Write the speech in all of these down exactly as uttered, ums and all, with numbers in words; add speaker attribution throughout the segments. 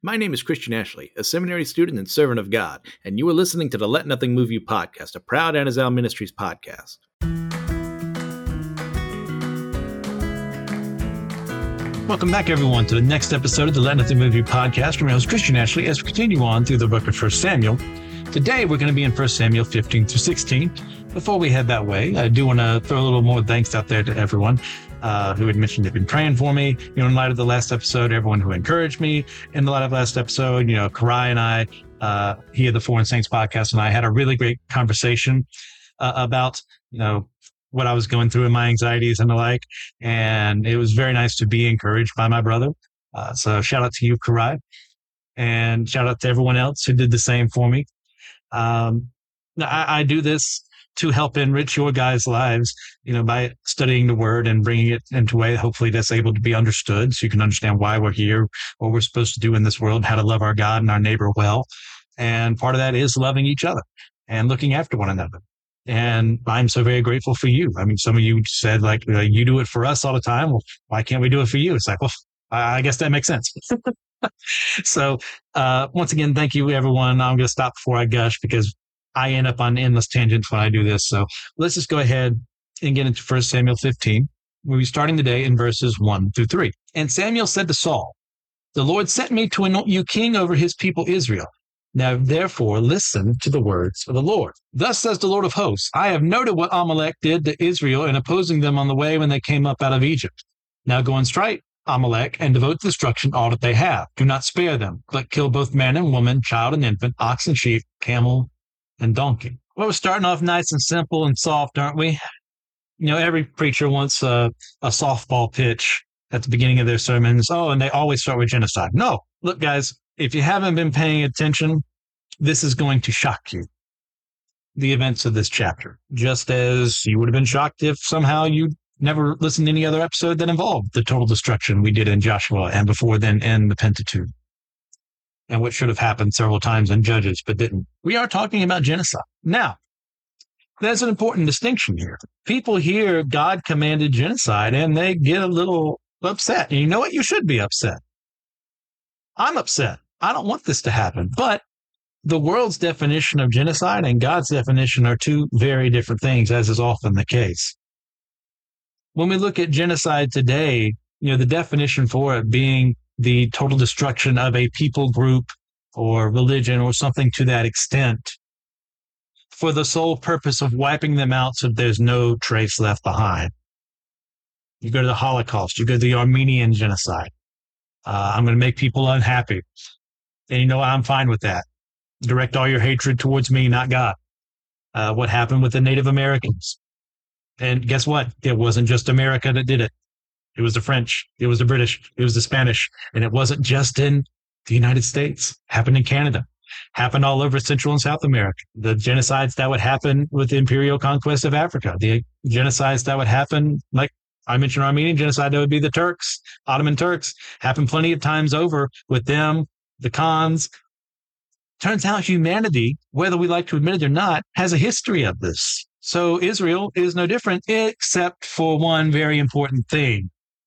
Speaker 1: My name is Christian Ashley, a seminary student and servant of God, and you are listening to the Let Nothing Move You podcast, a proud Anazal Ministries podcast.
Speaker 2: Welcome back, everyone, to the next episode of the Let Nothing Move You podcast. I'm your host, Christian Ashley, as we continue on through the book of First Samuel. Today, we're going to be in First Samuel fifteen through sixteen. Before we head that way, I do want to throw a little more thanks out there to everyone uh, who had mentioned they've been praying for me. You know, in light of the last episode, everyone who encouraged me in the light of the last episode, you know, Karai and I, uh, he of the Foreign Saints podcast, and I had a really great conversation uh, about, you know, what I was going through and my anxieties and the like. And it was very nice to be encouraged by my brother. Uh, so shout out to you, Karai, and shout out to everyone else who did the same for me. Um, I, I do this to help enrich your guys' lives, you know, by studying the word and bringing it into a way, hopefully that's able to be understood so you can understand why we're here, what we're supposed to do in this world, how to love our God and our neighbor well. And part of that is loving each other and looking after one another. And I'm so very grateful for you. I mean, some of you said, like, uh, you do it for us all the time. Well, why can't we do it for you? It's like, well, I guess that makes sense. So uh, once again, thank you, everyone. I'm going to stop before I gush because I end up on endless tangents when I do this. So let's just go ahead and get into First Samuel fifteen. We'll be starting today in verses one through three. And Samuel said to Saul, "The Lord sent me to anoint you king over his people Israel. Now, therefore, listen to the words of the Lord. Thus says the Lord of hosts, I have noted what Amalek did to Israel in opposing them on the way when they came up out of Egypt. Now go and strike Amalek and devote to destruction all that they have. Do not spare them, but kill both man and woman, child and infant, ox and sheep, camel and donkey." Well, we're starting off nice and simple and soft, aren't we? You know, every preacher wants a, a softball pitch at the beginning of their sermons. Oh, and they always start with genocide. No, look, guys, if you haven't been paying attention, this is going to shock you. The events of this chapter, just as you would have been shocked if somehow you never listened to any other episode that involved the total destruction we did in Joshua and before then in the Pentateuch, and what should have happened several times in Judges, but didn't. We are talking about genocide. Now, there's an important distinction here. People hear God commanded genocide and they get a little upset. And you know what? You should be upset. I'm upset. I don't want this to happen. But the world's definition of genocide and God's definition are two very different things, as is often the case. When we look at genocide today, you know, the definition for it being the total destruction of a people group or religion or something to that extent for the sole purpose of wiping them out so there's no trace left behind. You go to the Holocaust, you go to the Armenian genocide. Uh, I'm going to make people unhappy. And you know what? I'm fine with that. Direct all your hatred towards me, not God. Uh, what happened with the Native Americans? And guess what? It wasn't just America that did it. It was the French, it was the British, it was the Spanish, and it wasn't just in the United States. It happened in Canada, happened all over Central and South America. The genocides that would happen with the imperial conquest of Africa, the genocides that would happen, like I mentioned Armenian genocide, that would be the Turks, Ottoman Turks, happened plenty of times over with them, the Khans. Turns out humanity, whether we like to admit it or not, has a history of this. So Israel is no different, except for one very important thing.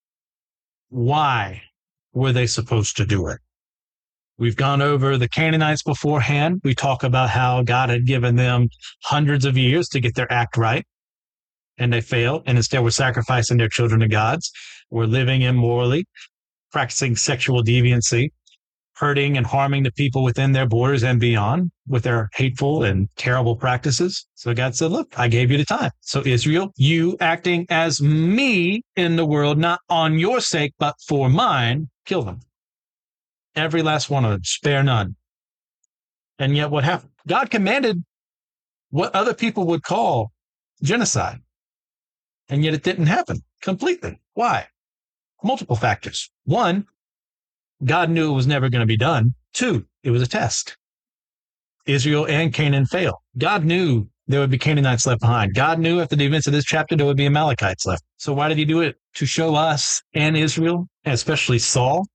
Speaker 2: Why were they supposed to do it? We've gone over the Canaanites beforehand. We talk about how God had given them hundreds of years to get their act right, and they failed, and instead were sacrificing their children to gods, were living immorally, practicing sexual deviancy, hurting and harming the people within their borders and beyond with their hateful and terrible practices. So God said, look, I gave you the time. So Israel, you acting as me in the world, not on your sake, but for mine, kill them. Every last one of them, spare none. And yet what happened? God commanded what other people would call genocide. And yet it didn't happen completely. Why? Multiple factors. One, God knew it was never going to be done. Two, it was a test. Israel and Canaan failed. God knew there would be Canaanites left behind. God knew after the events of this chapter there would be Amalekites left. So why did he do it? To show us and Israel, and especially Saul,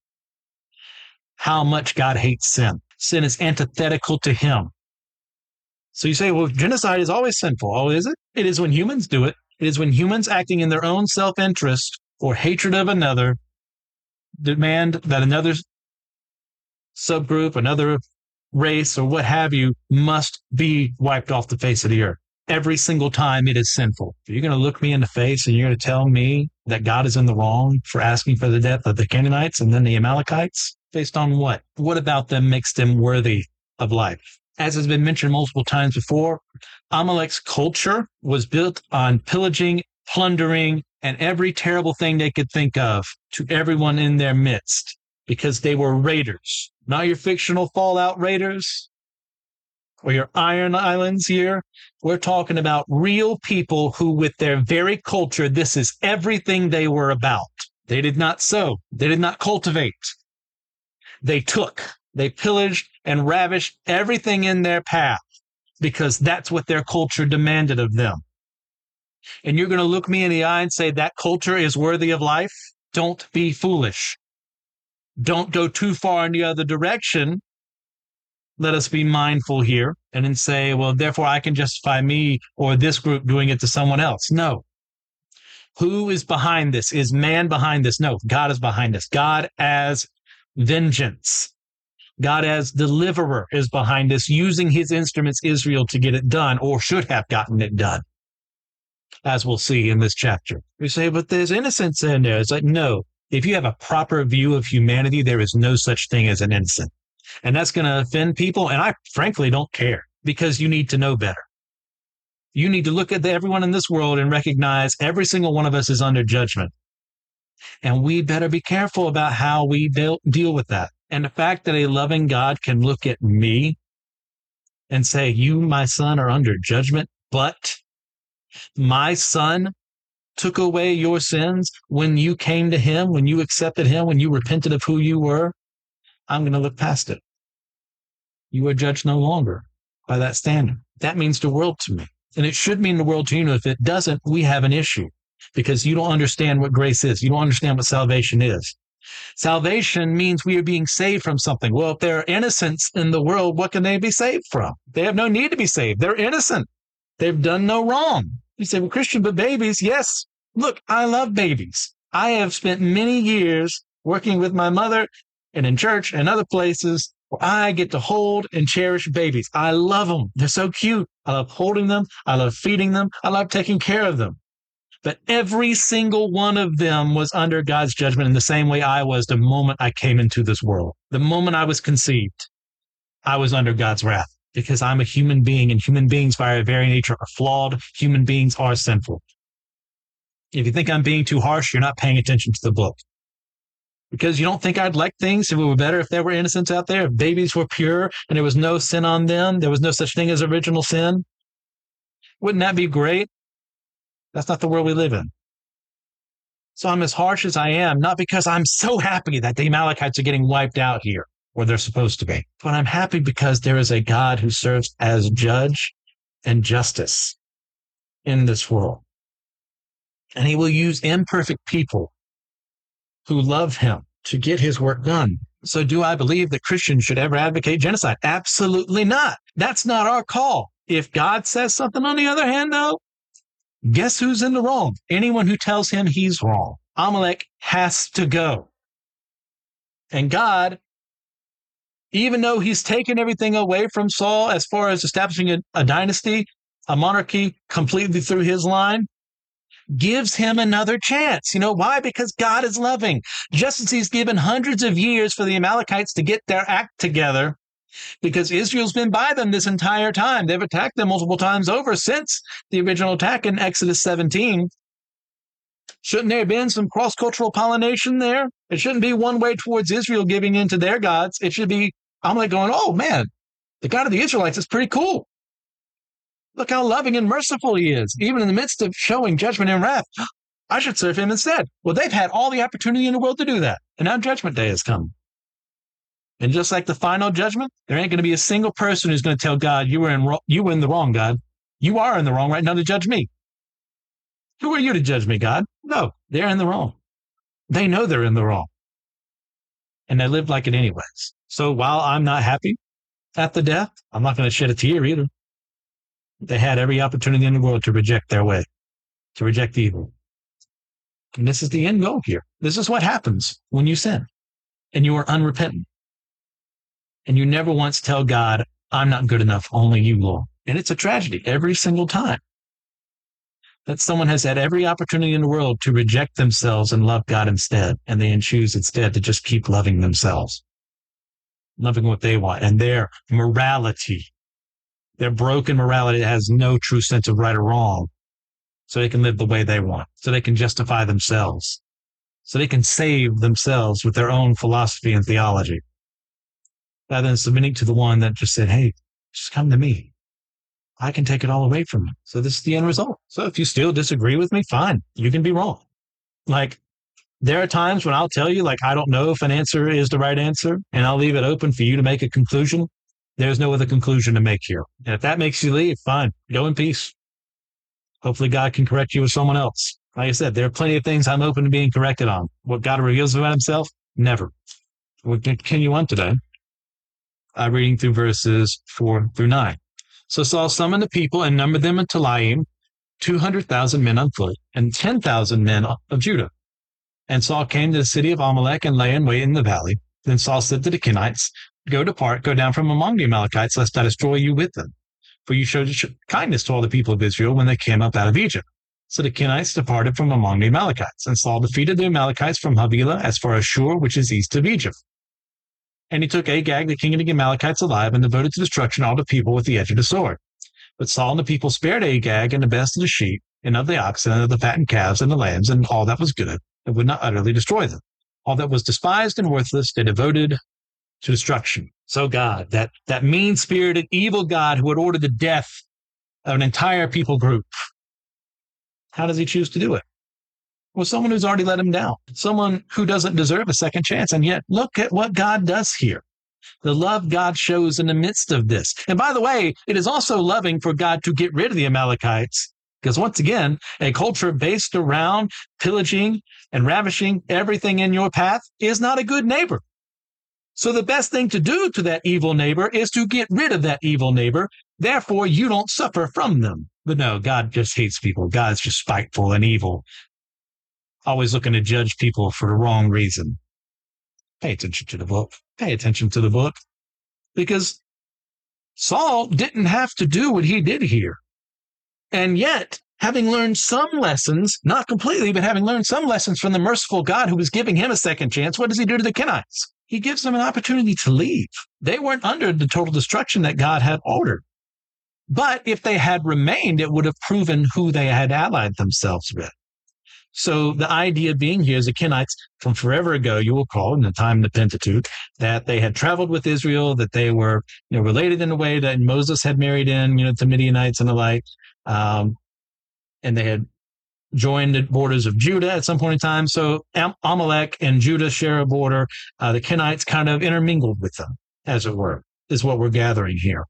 Speaker 2: how much God hates sin. Sin is antithetical to him. So you say, well, genocide is always sinful. Oh, is it? It is when humans do it. It is when humans acting in their own self-interest or hatred of another demand that another subgroup, another race, or what have you, must be wiped off the face of the earth. Every single time it is sinful. You're going to look me in the face and you're going to tell me that God is in the wrong for asking for the death of the Canaanites and then the Amalekites? Based on what? What about them makes them worthy of life? As has been mentioned multiple times before, Amalek's culture was built on pillaging, plundering, and every terrible thing they could think of to everyone in their midst, because they were raiders. Not your fictional Fallout raiders or your Iron Islands here. We're talking about real people who, with their very culture, this is everything they were about. They did not sow. They did not cultivate. They took, they pillaged and ravished everything in their path because that's what their culture demanded of them. And you're going to look me in the eye and say that culture is worthy of life? Don't be foolish. Don't go too far in the other direction. Let us be mindful here and then say, well, therefore I can justify me or this group doing it to someone else. No. Who is behind this? Is man behind this? No, God is behind this. God as vengeance. God as deliverer is behind this, using his instruments, Israel, to get it done, or should have gotten it done, as we'll see in this chapter. We say, but there's innocence in there. It's like, no. If you have a proper view of humanity, there is no such thing as an innocent. And that's going to offend people. And I frankly don't care, because you need to know better. You need to look at the, everyone in this world and recognize every single one of us is under judgment. And we better be careful about how we deal, deal with that. And the fact that a loving God can look at me and say, you, my son, are under judgment, but my son took away your sins when you came to him, when you accepted him, when you repented of who you were, I'm going to look past it. You are judged no longer by that standard. That means the world to me. And it should mean the world to you. And if it doesn't, we have an issue, because you don't understand what grace is. You don't understand what salvation is. Salvation means we are being saved from something. Well, if there are innocents in the world, what can they be saved from? They have no need to be saved. They're innocent. They've done no wrong. You say, well, Christian, but babies, yes. Look, I love babies. I have spent many years working with my mother and in church and other places where I get to hold and cherish babies. I love them. They're so cute. I love holding them. I love feeding them. I love taking care of them. But every single one of them was under God's judgment in the same way I was the moment I came into this world. The moment I was conceived, I was under God's wrath, because I'm a human being, and human beings by our very nature are flawed. Human beings are sinful. If you think I'm being too harsh, you're not paying attention to the book. Because you don't think I'd like things if it were better if there were innocents out there, if babies were pure and there was no sin on them, there was no such thing as original sin. Wouldn't that be great? That's not the world we live in. So I'm as harsh as I am, not because I'm so happy that the Amalekites are getting wiped out here where they're supposed to be, but I'm happy because there is a God who serves as judge and justice in this world. And he will use imperfect people who love him to get his work done. So do I believe that Christians should ever advocate genocide? Absolutely not. That's not our call. If God says something, on the other hand, though, guess who's in the wrong? Anyone who tells him he's wrong. Amalek has to go. And God, even though he's taken everything away from Saul as far as establishing a, a dynasty, a monarchy completely through his line, gives him another chance. You know why? Because God is loving. Just as he's given hundreds of years for the Amalekites to get their act together, because Israel's been by them this entire time. They've attacked them multiple times over since the original attack in Exodus seventeen. Shouldn't there have been some cross-cultural pollination there? It shouldn't be one way towards Israel giving in to their gods. It should be, I'm like going, oh man, the God of the Israelites is pretty cool. Look how loving and merciful he is, even in the midst of showing judgment and wrath. I should serve him instead. Well, they've had all the opportunity in the world to do that, and now judgment day has come. And just like the final judgment, there ain't going to be a single person who's going to tell God, you were in ro- you were in the wrong, God. You are in the wrong right now to judge me. Who are you to judge me, God? No, they're in the wrong. They know they're in the wrong. And they live like it anyways. So while I'm not happy at the death, I'm not going to shed a tear either. They had every opportunity in the world to reject their way, to reject evil. And this is the end goal here. This is what happens when you sin and you are unrepentant. And you never once tell God, I'm not good enough, only you, Lord. And it's a tragedy every single time that someone has had every opportunity in the world to reject themselves and love God instead. And they choose instead to just keep loving themselves, loving what they want, and their morality, their broken morality that has no true sense of right or wrong, so they can live the way they want, so they can justify themselves, so they can save themselves with their own philosophy and theology, rather than submitting to the one that just said, hey, just come to me. I can take it all away from you. So this is the end result. So if you still disagree with me, fine, you can be wrong. Like, there are times when I'll tell you, like, I don't know if an answer is the right answer, and I'll leave it open for you to make a conclusion. There's no other conclusion to make here. And if that makes you leave, fine, go in peace. Hopefully God can correct you with someone else. Like I said, there are plenty of things I'm open to being corrected on. What God reveals about himself, never. We'll continue on today, uh, reading through verses four through nine. So Saul summoned the people and numbered them in Telaim, two hundred thousand men on foot, and ten thousand men of Judah. And Saul came to the city of Amalek and lay in wait in the valley. Then Saul said to the Kenites, go depart, go down from among the Amalekites, lest I destroy you with them. For you showed kindness to all the people of Israel when they came up out of Egypt. So the Kenites departed from among the Amalekites, and Saul defeated the Amalekites from Havilah as far as Shur, which is east of Egypt. And he took Agag, the king of the Amalekites, alive, and devoted to destruction all the people with the edge of the sword. But Saul and the people spared Agag and the best of the sheep, and of the oxen, and of the fattened calves and the lambs, and all that was good, and would not utterly destroy them. All that was despised and worthless they devoted to destruction. So God, that, that mean-spirited, evil God who had ordered the death of an entire people group, how does he choose to do it? Well, someone who's already let him down, someone who doesn't deserve a second chance. And yet, look at what God does here. The love God shows in the midst of this. And by the way, it is also loving for God to get rid of the Amalekites, because once again, a culture based around pillaging and ravishing everything in your path is not a good neighbor. So the best thing to do to that evil neighbor is to get rid of that evil neighbor. Therefore, you don't suffer from them. But no, God just hates people. God's just spiteful and evil, always looking to judge people for the wrong reason. Pay attention to the book. Pay attention to the book. Because Saul didn't have to do what he did here. And yet, having learned some lessons, not completely, but having learned some lessons from the merciful God who was giving him a second chance, what does he do to the Kenites? He gives them an opportunity to leave. They weren't under the total destruction that God had ordered. But if they had remained, it would have proven who they had allied themselves with. So the idea being here is the Kenites from forever ago, you will call in the time of the Pentateuch, that they had traveled with Israel, that they were, you know, related in a way that Moses had married in, you know, to Midianites and the like. Um, and they had joined the borders of Judah at some point in time. So Am- Amalek and Judah share a border. Uh, the Kenites kind of intermingled with them, as it were, is what we're gathering here.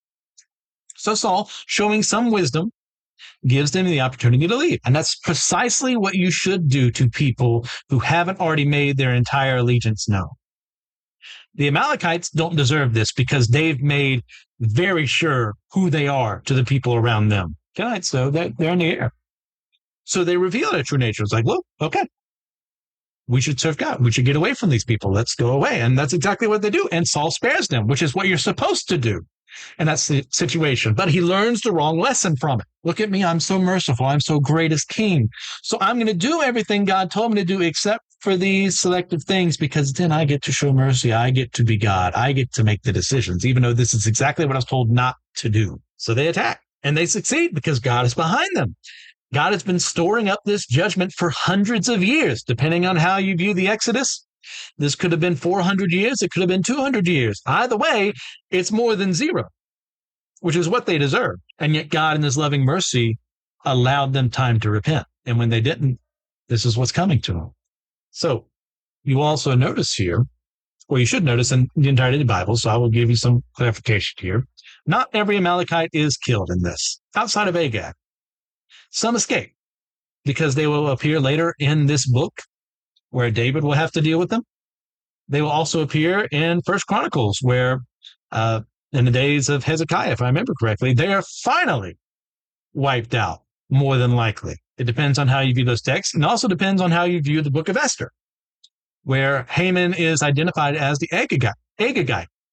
Speaker 2: So Saul, showing some wisdom, gives them the opportunity to leave. And that's precisely what you should do to people who haven't already made their entire allegiance known. The Amalekites don't deserve this because they've made very sure who they are to the people around them. Kenites, though, they're, they're in the air. So they reveal their true nature. It's like, well, okay, we should serve God. We should get away from these people. Let's go away. And that's exactly what they do. And Saul spares them, which is what you're supposed to do. And that's the situation. But he learns the wrong lesson from it. Look at me. I'm so merciful. I'm so great as king. So I'm going to do everything God told me to do except for these selective things, because then I get to show mercy. I get to be God. I get to make the decisions, even though this is exactly what I was told not to do. So they attack and they succeed because God is behind them. God has been storing up this judgment for hundreds of years, depending on how you view the Exodus. This could have been four hundred years. It could have been two hundred years. Either way, it's more than zero, which is what they deserved. And yet God in his loving mercy allowed them time to repent. And when they didn't, this is what's coming to them. So you also notice here, or you should notice in the entirety of the Bible, so I will give you some clarification here. Not every Amalekite is killed in this, outside of Agag. Some escape because they will appear later in this book where David will have to deal with them. They will also appear in First Chronicles where uh, in the days of Hezekiah, if I remember correctly, they are finally wiped out, more than likely. It depends on how you view those texts, and also depends on how you view the book of Esther, where Haman is identified as the Agagite. Agagite.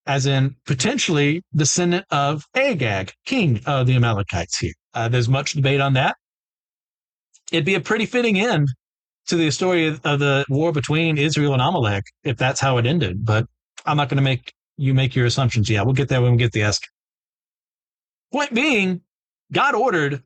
Speaker 2: as in potentially descendant of Agag, king of the Amalekites here. Uh, there's much debate on that. It'd be a pretty fitting end to the story of, of the war between Israel and Amalek if that's how it ended. But I'm not going to make you make your assumptions yet. We'll get there when we get the Esther. Point being, God ordered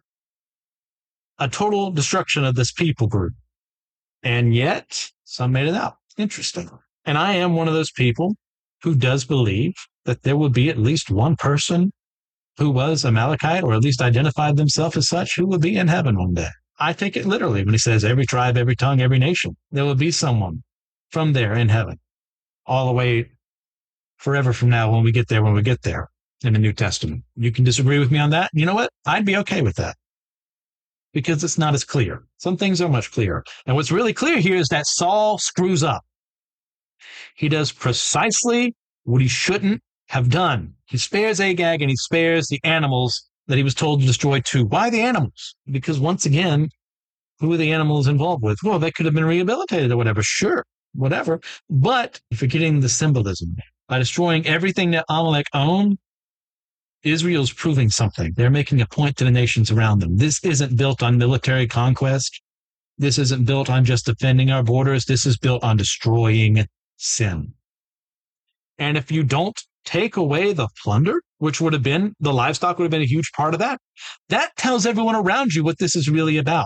Speaker 2: a total destruction of this people group. And yet, some made it out. Interesting. And I am one of those people who does believe that there will be at least one person who was Amalekite, or at least identified themselves as such, who will be in heaven one day. I take it literally when he says every tribe, every tongue, every nation. There will be someone from there in heaven, all the way forever from now when we get there, when we get there in the New Testament. You can disagree with me on that. You know what? I'd be okay with that because it's not as clear. Some things are much clearer. And what's really clear here is that Saul screws up. He does precisely what he shouldn't have done. He spares Agag and he spares the animals that he was told to destroy too. Why the animals? Because once again, who are the animals involved with? Well, they could have been rehabilitated or whatever. Sure, whatever. But forgetting the symbolism. By destroying everything that Amalek owned, Israel's proving something. They're making a point to the nations around them. This isn't built on military conquest. This isn't built on just defending our borders. This is built on destroying sin. And if you don't take away the plunder, which would have been, the livestock would have been a huge part of that, that tells everyone around you what this is really about.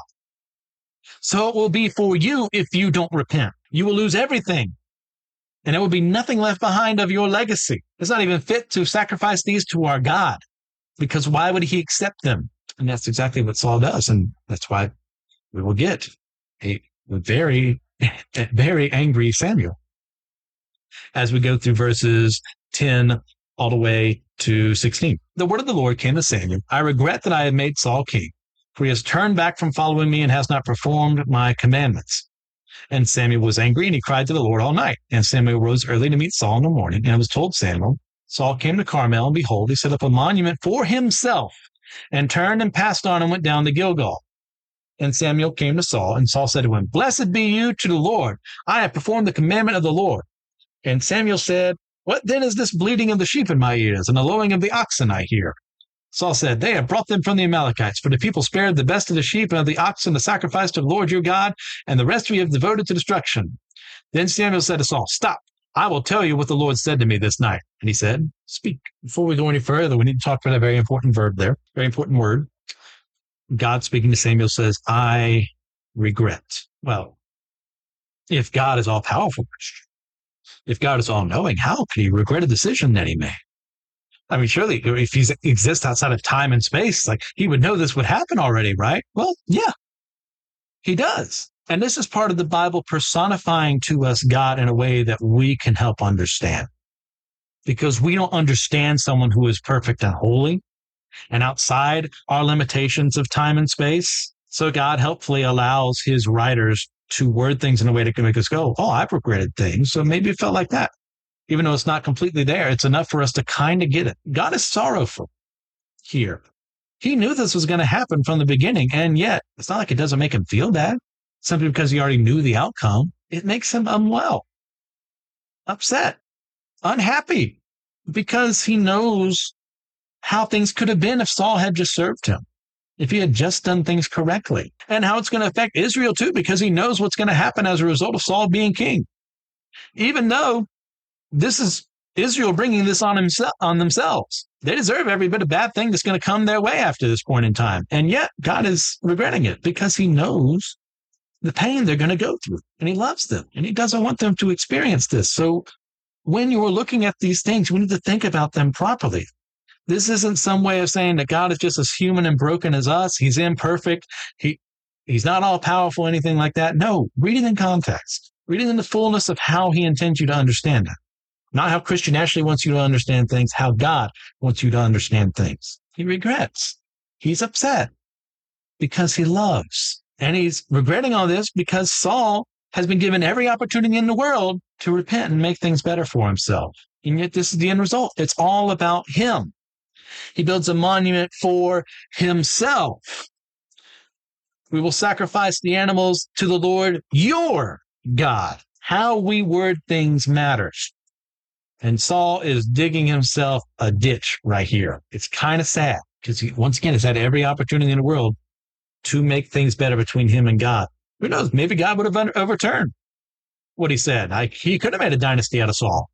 Speaker 2: So it will be for you if you don't repent. You will lose everything. And there will be nothing left behind of your legacy. It's not even fit to sacrifice these to our God, because why would he accept them? And that's exactly what Saul does. And that's why we will get a very, very angry Samuel as we go through verses ten all the way to sixteen. The word of the Lord came to Samuel. I regret that I have made Saul king, for he has turned back from following me and has not performed my commandments. And Samuel was angry, and he cried to the Lord all night. And Samuel rose early to meet Saul in the morning, and it was told Samuel, Saul came to Carmel, and behold, he set up a monument for himself, and turned and passed on and went down to Gilgal. And Samuel came to Saul, and Saul said to him, Blessed be you to the Lord. I have performed the commandment of the Lord. And Samuel said, What then is this bleating of the sheep in my ears, and the lowing of the oxen I hear? Saul said, They have brought them from the Amalekites, for the people spared the best of the sheep and of the oxen to sacrifice to the Lord your God, and the rest we have devoted to destruction. Then Samuel said to Saul, Stop, I will tell you what the Lord said to me this night. And he said, Speak. Before we go any further, we need to talk about a very important verb there, very important word. God speaking to Samuel says, I regret. Well, if God is all-powerful, if God is all-knowing, how can he regret a decision that he made? I mean, surely if he exists outside of time and space, like he would know this would happen already, right? Well, yeah, he does. And this is part of the Bible personifying to us God in a way that we can help understand. Because we don't understand someone who is perfect and holy and outside our limitations of time and space. So God helpfully allows his writers to word things in a way that can make us go, oh, I've regretted things. So maybe it felt like that. Even though it's not completely there, it's enough for us to kind of get it. God is sorrowful here. He knew this was going to happen from the beginning, and yet it's not like it doesn't make him feel bad simply because he already knew the outcome. It makes him unwell, upset, unhappy, because he knows how things could have been if Saul had just served him, if he had just done things correctly, and how it's going to affect Israel too, because he knows what's going to happen as a result of Saul being king. Even though this is Israel bringing this on himself, on themselves. They deserve every bit of bad thing that's going to come their way after this point in time. And yet God is regretting it because he knows the pain they're going to go through, and he loves them, and he doesn't want them to experience this. So when you're looking at these things, we need to think about them properly. This isn't some way of saying that God is just as human and broken as us. He's imperfect. He, he's not all powerful, anything like that. No, read it in context. Read it in the fullness of how he intends you to understand it. Not how Christian Ashley wants you to understand things, how God wants you to understand things. He regrets. He's upset because he loves. And he's regretting all this because Saul has been given every opportunity in the world to repent and make things better for himself. And yet this is the end result. It's all about him. He builds a monument for himself. We will sacrifice the animals to the Lord, your God. How we word things matters. And Saul is digging himself a ditch right here. It's kind of sad because he, once again, has had every opportunity in the world to make things better between him and God. Who knows? Maybe God would have overturned what he said. I, he could have made a dynasty out of Saul.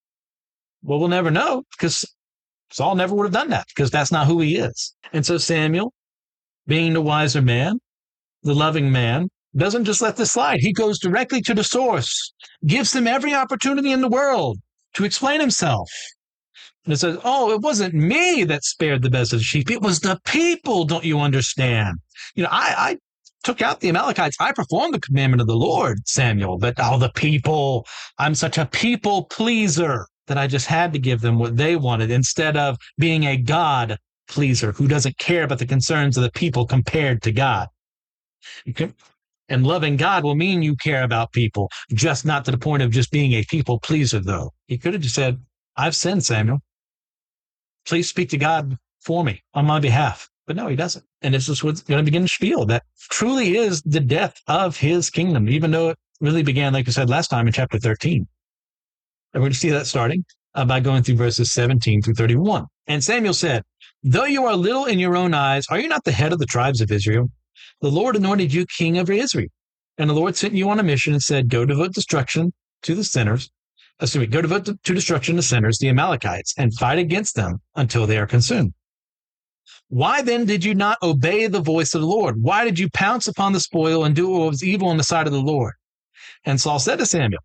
Speaker 2: Well, we'll never know because Saul never would have done that because that's not who he is. And so Samuel, being the wiser man, the loving man, doesn't just let this slide. He goes directly to the source, gives him every opportunity in the world to explain himself. And it says, oh, it wasn't me that spared the best of the sheep. It was the people, don't you understand? You know, I, I took out the Amalekites. I performed the commandment of the Lord, Samuel, but oh, the people, I'm such a people pleaser that I just had to give them what they wanted instead of being a God pleaser who doesn't care about the concerns of the people compared to God. Okay. And loving God will mean you care about people, just not to the point of just being a people pleaser, though. He could have just said, I've sinned, Samuel. Please speak to God for me on my behalf. But no, he doesn't. And this is what's going to begin to spiel. That truly is the death of his kingdom, even though it really began, like I said last time, in chapter thirteen. And we're going to see that starting uh, by going through verses seventeen through thirty-one. And Samuel said, though you are little in your own eyes, are you not the head of the tribes of Israel? The Lord anointed you king over Israel. And the Lord sent you on a mission and said, go devote destruction to the sinners. Excuse me, go devote to destruction the sinners, the Amalekites, and fight against them until they are consumed. Why then did you not obey the voice of the Lord? Why did you pounce upon the spoil and do what was evil in the sight of the Lord? And Saul said to Samuel,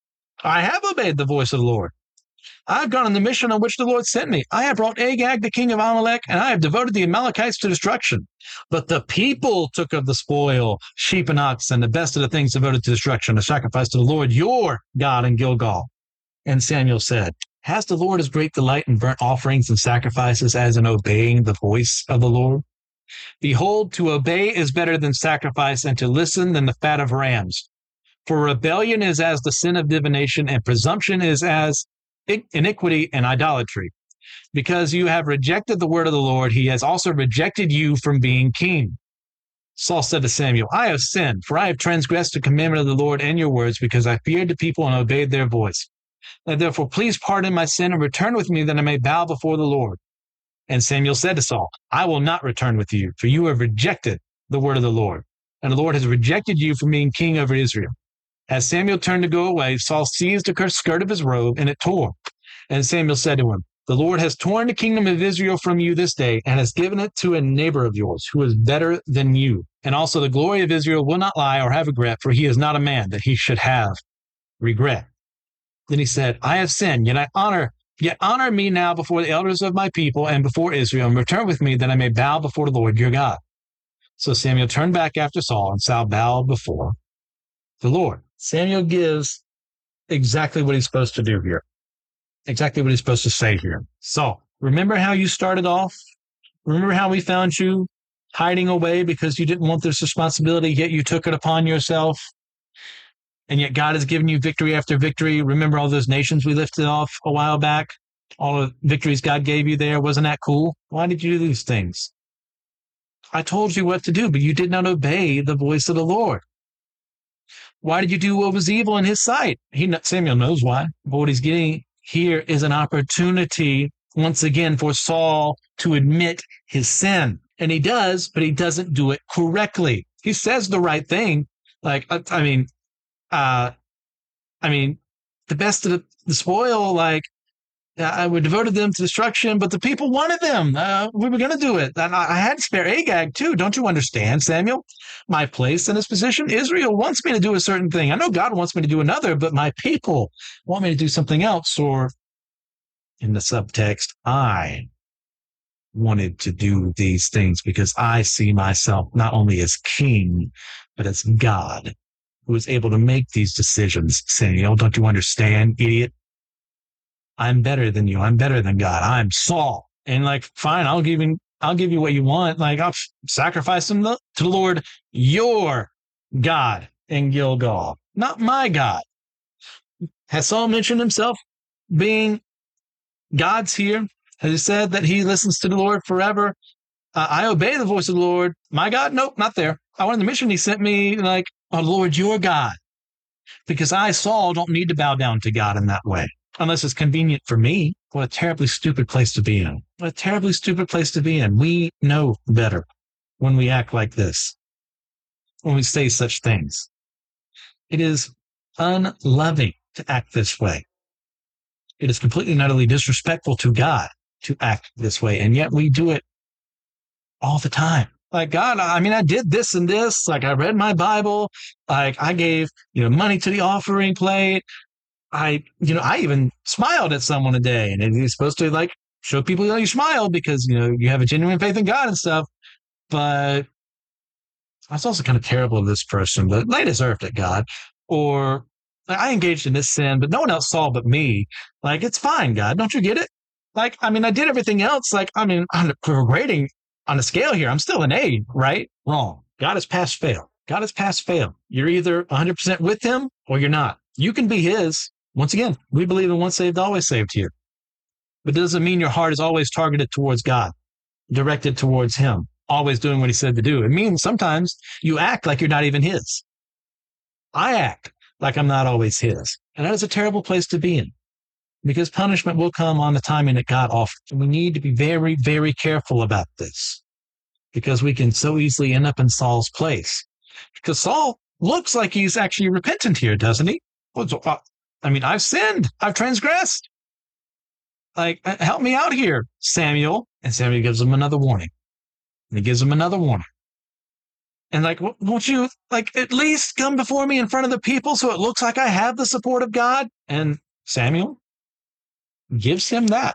Speaker 2: I have obeyed the voice of the Lord. I have gone on the mission on which the Lord sent me. I have brought Agag, the king of Amalek, and I have devoted the Amalekites to destruction. But the people took of the spoil, sheep and oxen, the best of the things devoted to destruction, a sacrifice to the Lord, your God in Gilgal. And Samuel said, has the Lord as great delight in burnt offerings and sacrifices as in obeying the voice of the Lord? Behold, to obey is better than sacrifice, and to listen than the fat of rams. For rebellion is as the sin of divination, and presumption is as iniquity and idolatry. Because you have rejected the word of the Lord, he has also rejected you from being king. Saul said to Samuel, I have sinned, for I have transgressed the commandment of the Lord and your words, because I feared the people and obeyed their voice. Now therefore, please pardon my sin and return with me, that I may bow before the Lord. And Samuel said to Saul, I will not return with you, for you have rejected the word of the Lord, and the Lord has rejected you from being king over Israel. As Samuel turned to go away, Saul seized the skirt of his robe, and it tore. And Samuel said to him, the Lord has torn the kingdom of Israel from you this day, and has given it to a neighbor of yours, who is better than you. And also the glory of Israel will not lie or have regret, for he is not a man that he should have regret. Then he said, I have sinned, yet I honor, yet honor me now before the elders of my people and before Israel, and return with me, that I may bow before the Lord your God. So Samuel turned back after Saul, and Saul bowed before the Lord. Samuel gives exactly what he's supposed to do here. Exactly what he's supposed to say here. So, remember how you started off? Remember how we found you hiding away because you didn't want this responsibility, yet you took it upon yourself? And yet God has given you victory after victory. Remember all those nations we lifted off a while back? All the victories God gave you there. Wasn't that cool? Why did you do these things? I told you what to do, but you did not obey the voice of the Lord. Why did you do what was evil in his sight? He, Samuel knows why. But what he's getting here is an opportunity, once again, for Saul to admit his sin. And he does, but he doesn't do it correctly. He says the right thing. Like, I mean, uh, I mean, the best of the, the spoil, like, I would devoted them to destruction, but the people wanted them. Uh, we were going to do it. And I, I had to spare Agag too. Don't you understand, Samuel? My place in this position, Israel wants me to do a certain thing. I know God wants me to do another, but my people want me to do something else. Or in the subtext, I wanted to do these things because I see myself not only as king, but as God who is able to make these decisions. Samuel, don't you understand, idiot? I'm better than you. I'm better than God. I'm Saul. And like, fine, I'll give you, I'll give you what you want. Like, I'll sacrifice him to the Lord, your God in Gilgal, not my God. Has Saul mentioned himself being God's here? Has he said that he listens to the Lord forever? Uh, I obey the voice of the Lord. My God? Nope, not there. I went on the mission. He sent me like, oh, Lord, your God. Because I, Saul, don't need to bow down to God in that way. unless it's convenient for me. What a terribly stupid place to be in. What a terribly stupid place to be in. We know better when we act like this, when we say such things. It is unloving to act this way. It is completely and utterly disrespectful to God to act this way. And yet we do it all the time. Like, God, I mean, I did this and this. Like, I read my Bible. Like, I gave, you know, money to the offering plate. I, you know, I even smiled at someone today. And you're supposed to, like, show people that you smiled because, you know, you have a genuine faith in God and stuff. But I was also kind of terrible to this person, but they deserved it, God. Or like, I engaged in this sin, but no one else saw but me. Like, it's fine, God. Don't you get it? Like, I mean, I did everything else. Like, I mean, on the grading on a scale here, I'm still an A, right? Wrong. God is pass fail. God is pass fail. You're either one hundred percent with him or you're not. You can be his. Once again, we believe in once saved, always saved here. But it doesn't mean your heart is always targeted towards God, directed towards him, always doing what he said to do. It means sometimes you act like you're not even his. I act like I'm not always his. And that is a terrible place to be in, because punishment will come on the timing that God offers. And we need to be very, very careful about this, because we can so easily end up in Saul's place. Because Saul looks like he's actually repentant here, doesn't he? I mean, I've sinned. I've transgressed. Like, help me out here, Samuel. And Samuel gives him another warning. And he gives him another warning. And like, won't you, like, at least come before me in front of the people so it looks like I have the support of God? And Samuel gives him that.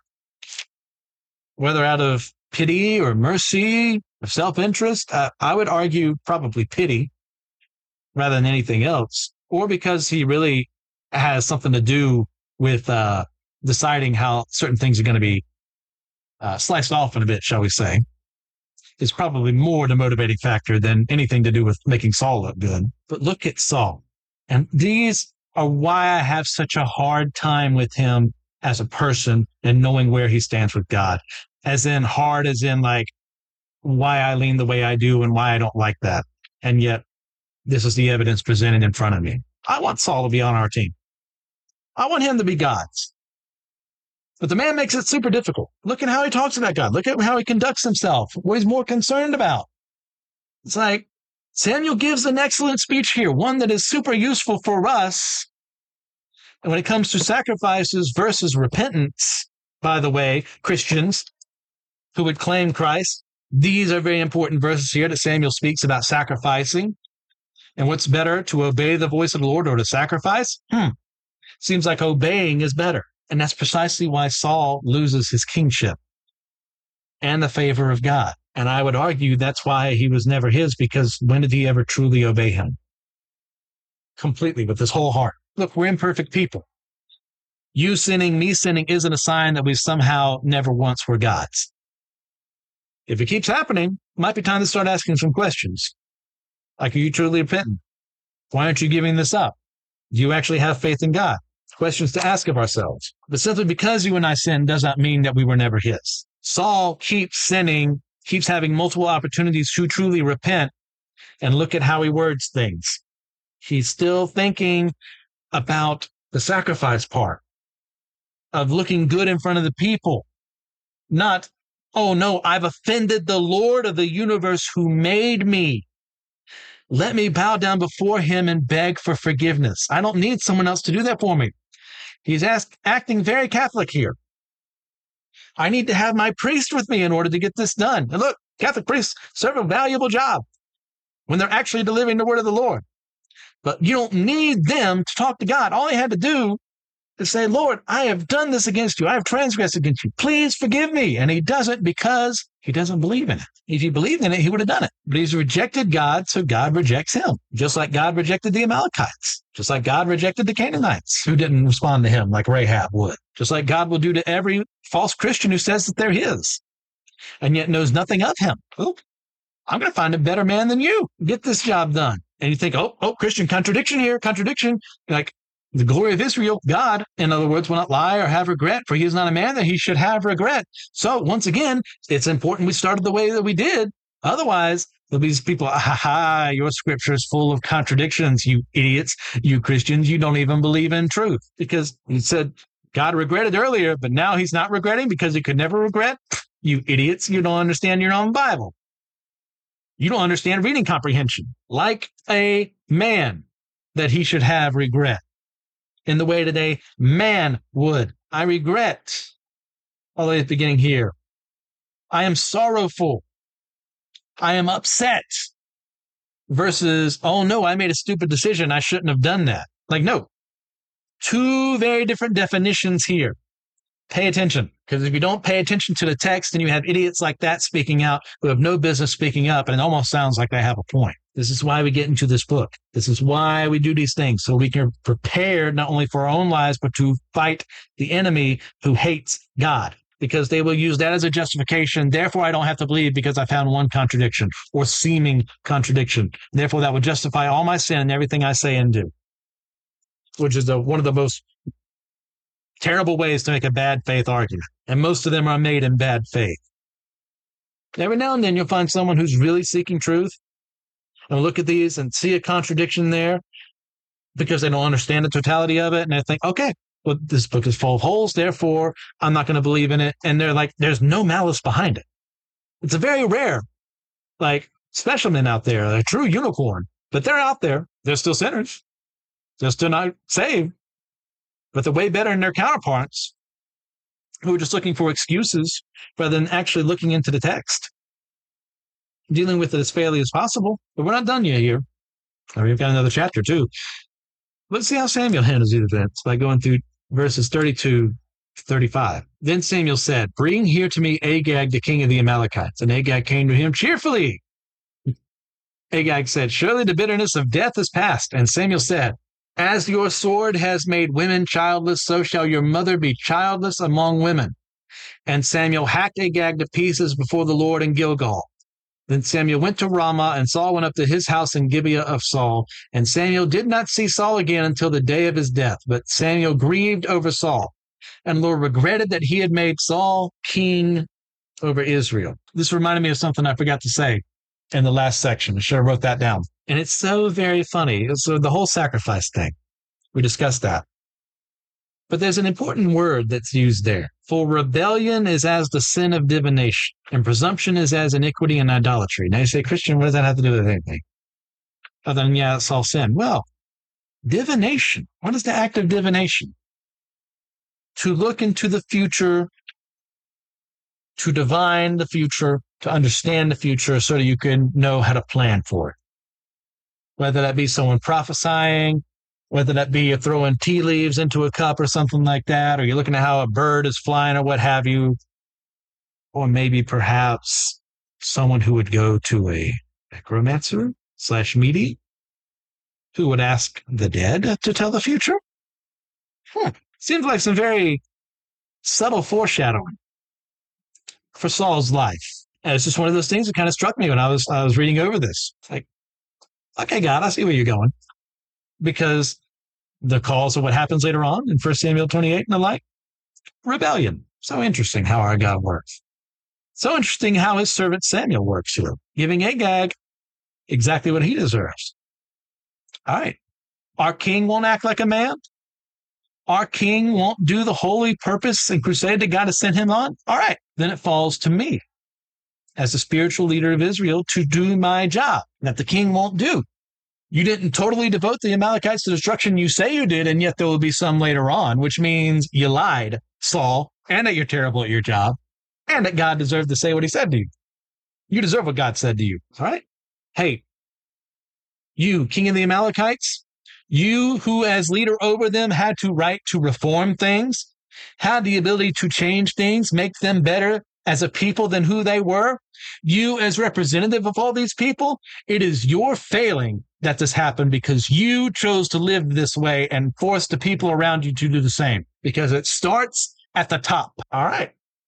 Speaker 2: Whether out of pity or mercy or self-interest, uh, I would argue probably pity rather than anything else, or because he really has something to do with uh, deciding how certain things are going to be uh, sliced off in a bit, shall we say, is probably more the motivating factor than anything to do with making Saul look good. But look at Saul. And these are why I have such a hard time with him as a person and knowing where he stands with God. As in hard, as in like why I lean the way I do and why I don't like that. And yet this is the evidence presented in front of me. I want Saul to be on our team. I want him to be God's. But the man makes it super difficult. Look at how he talks about God. Look at how he conducts himself, what he's more concerned about. It's like Samuel gives an excellent speech here, one that is super useful for us. And when it comes to sacrifices versus repentance, by the way, Christians who would claim Christ, these are very important verses here that Samuel speaks about sacrificing. And what's better, to obey the voice of the Lord or to sacrifice? Hmm. Seems like obeying is better. And that's precisely why Saul loses his kingship and the favor of God. And I would argue that's why he was never his, because when did he ever truly obey him? Completely, with his whole heart. Look, we're imperfect people. You sinning, me sinning isn't a sign that we somehow never once were God's. If it keeps happening, it might be time to start asking some questions. Like, are you truly repentant? Why aren't you giving this up? Do you actually have faith in God? Questions to ask of ourselves. But simply because you and I sin does not mean that we were never his. Saul keeps sinning, keeps having multiple opportunities to truly repent, and look at how he words things. He's still thinking about the sacrifice part of looking good in front of the people. Not, oh no, I've offended the Lord of the universe who made me. Let me bow down before him and beg for forgiveness. I don't need someone else to do that for me. He's ask, acting very Catholic here. I need to have my priest with me in order to get this done. And look, Catholic priests serve a valuable job when they're actually delivering the word of the Lord. But you don't need them to talk to God. All they had to do is say, Lord, I have done this against you. I have transgressed against you. Please forgive me. And he doesn't because he doesn't believe in it. If he believed in it, he would have done it. But he's rejected God, so God rejects him. Just like God rejected the Amalekites. Just like God rejected the Canaanites who didn't respond to him like Rahab would. Just like God will do to every false Christian who says that they're his and yet knows nothing of him. Oh, I'm going to find a better man than you. Get this job done. And you think, oh, oh, Christian, contradiction here, contradiction. Like, the glory of Israel, God, in other words, will not lie or have regret, for he is not a man that he should have regret. So once again, it's important we started the way that we did. Otherwise, there'll be these people, ah, ha, ha, your scripture is full of contradictions, you idiots, you Christians, you don't even believe in truth. Because he said, God regretted earlier, but now he's not regretting because he could never regret? You idiots, you don't understand your own Bible. You don't understand reading comprehension. Like a man, that he should have regret in the way that a man would. I regret, all the way at the beginning here. I am sorrowful. I am upset. Versus, oh no, I made a stupid decision. I shouldn't have done that. Like, no. Two very different definitions here. Pay attention, because if you don't pay attention to the text and you have idiots like that speaking out who have no business speaking up, and it almost sounds like they have a point. This is why we get into this book. This is why we do these things, so we can prepare not only for our own lives, but to fight the enemy who hates God, because they will use that as a justification. Therefore, I don't have to believe because I found one contradiction or seeming contradiction. Therefore, that would justify all my sin and everything I say and do, which is the, one of the most terrible ways to make a bad faith argument. And most of them are made in bad faith. Every now and then you'll find someone who's really seeking truth and look at these and see a contradiction there because they don't understand the totality of it. And they think, okay, well, this book is full of holes, therefore I'm not going to believe in it. And they're like, there's no malice behind it. It's a very rare, like, specimen out there, a true unicorn, but they're out there. They're still sinners. They're still not saved. But they're way better than their counterparts who are just looking for excuses rather than actually looking into the text, dealing with it as fairly as possible. But we're not done yet here. We've got another chapter too. Let's see how Samuel handles these events by going through verses thirty-two to thirty-five. Then Samuel said, "Bring here to me Agag, the king of the Amalekites." And Agag came to him cheerfully. Agag said, "Surely the bitterness of death is past." And Samuel said, "As your sword has made women childless, so shall your mother be childless among women." And Samuel hacked Agag to pieces before the Lord in Gilgal. Then Samuel went to Ramah, and Saul went up to his house in Gibeah of Saul. And Samuel did not see Saul again until the day of his death. But Samuel grieved over Saul, and the Lord regretted that he had made Saul king over Israel. This reminded me of something I forgot to say in the last section. I should have wrote that down. And it's so very funny. So the whole sacrifice thing, we discussed that. But there's an important word that's used there. For rebellion is as the sin of divination, and presumption is as iniquity and idolatry. Now you say, Christian, what does that have to do with anything? Other than, yeah, it's all sin. Well, divination. What is the act of divination? To look into the future, to divine the future, to understand the future so that you can know how to plan for it. Whether that be someone prophesying, whether that be you're throwing tea leaves into a cup or something like that, or you're looking at how a bird is flying or what have you, or maybe perhaps someone who would go to a necromancer slash medium who would ask the dead to tell the future. Hmm. Seems like some very subtle foreshadowing for Saul's life. And it's just one of those things that kind of struck me when I was I was reading over this. It's like, okay, God, I see where you're going. Because the cause of what happens later on in First Samuel twenty-eight and the like, rebellion. So interesting how our God works. So interesting how his servant Samuel works here, giving Agag exactly what he deserves. All right. Our king won't act like a man. Our king won't do the holy purpose and crusade that God has sent him on. All right. Then it falls to me as the spiritual leader of Israel to do my job that the king won't do. You didn't totally devote the Amalekites to destruction. You say you did, and yet there will be some later on, which means you lied, Saul, and that you're terrible at your job, and that God deserved to say what he said to you. You deserve what God said to you, all right? Hey, you, king of the Amalekites, you who as leader over them had to right to reform things, had the ability to change things, make them better as a people than who they were, you as representative of all these people, it is your failing that this happened because you chose to live this way and force the people around you to do the same, because it starts at the top. All right.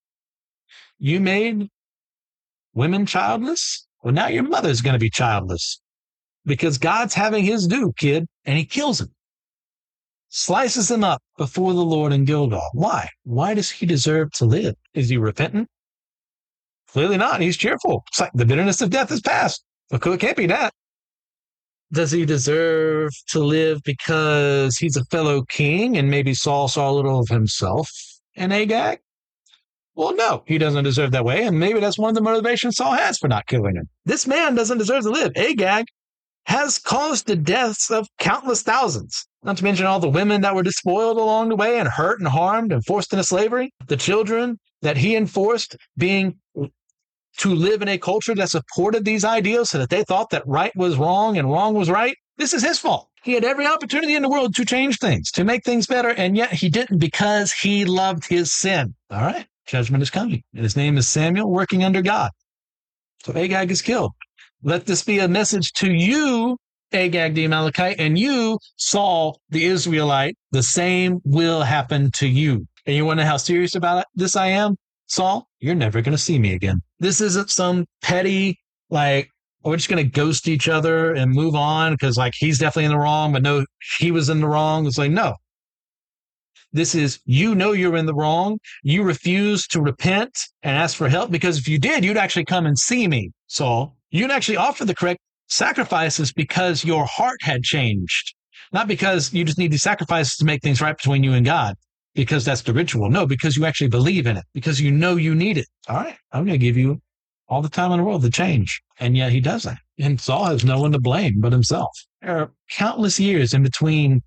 Speaker 2: You made women childless. Well, now your mother's going to be childless because God's having his due, kid, and he kills him. Slices him up before the Lord in Gilgal. Why? Why does he deserve to live? Is he repentant? Clearly not. He's cheerful. It's like the bitterness of death is past. But it can't be that. Does he deserve to live because he's a fellow king and maybe Saul saw a little of himself in Agag? Well, no, he doesn't deserve that way, and maybe that's one of the motivations Saul has for not killing him. This man doesn't deserve to live. Agag has caused the deaths of countless thousands, not to mention all the women that were despoiled along the way and hurt and harmed and forced into slavery, the children that he enforced being to live in a culture that supported these ideals so that they thought that right was wrong and wrong was right. This is his fault. He had every opportunity in the world to change things, to make things better, and yet he didn't because he loved his sin. All right. Judgment is coming, and his name is Samuel, working under God. So Agag is killed. Let this be a message to you, Agag the Amalekite, and you, Saul the Israelite. The same will happen to you. And you want to know how serious about this I am, Saul? You're never going to see me again. This isn't some petty, like, we're just going to ghost each other and move on because, like, he's definitely in the wrong, but no, he was in the wrong. It's like, no. This is, you know you're in the wrong. You refuse to repent and ask for help because if you did, you'd actually come and see me, Saul. You'd actually offer the correct sacrifices because your heart had changed, not because you just need these sacrifices to make things right between you and God, because that's the ritual. No, because you actually believe in it, because you know you need it. All right, I'm going to give you all the time in the world to change. And yet he doesn't. And Saul has no one to blame but himself. There are countless years in between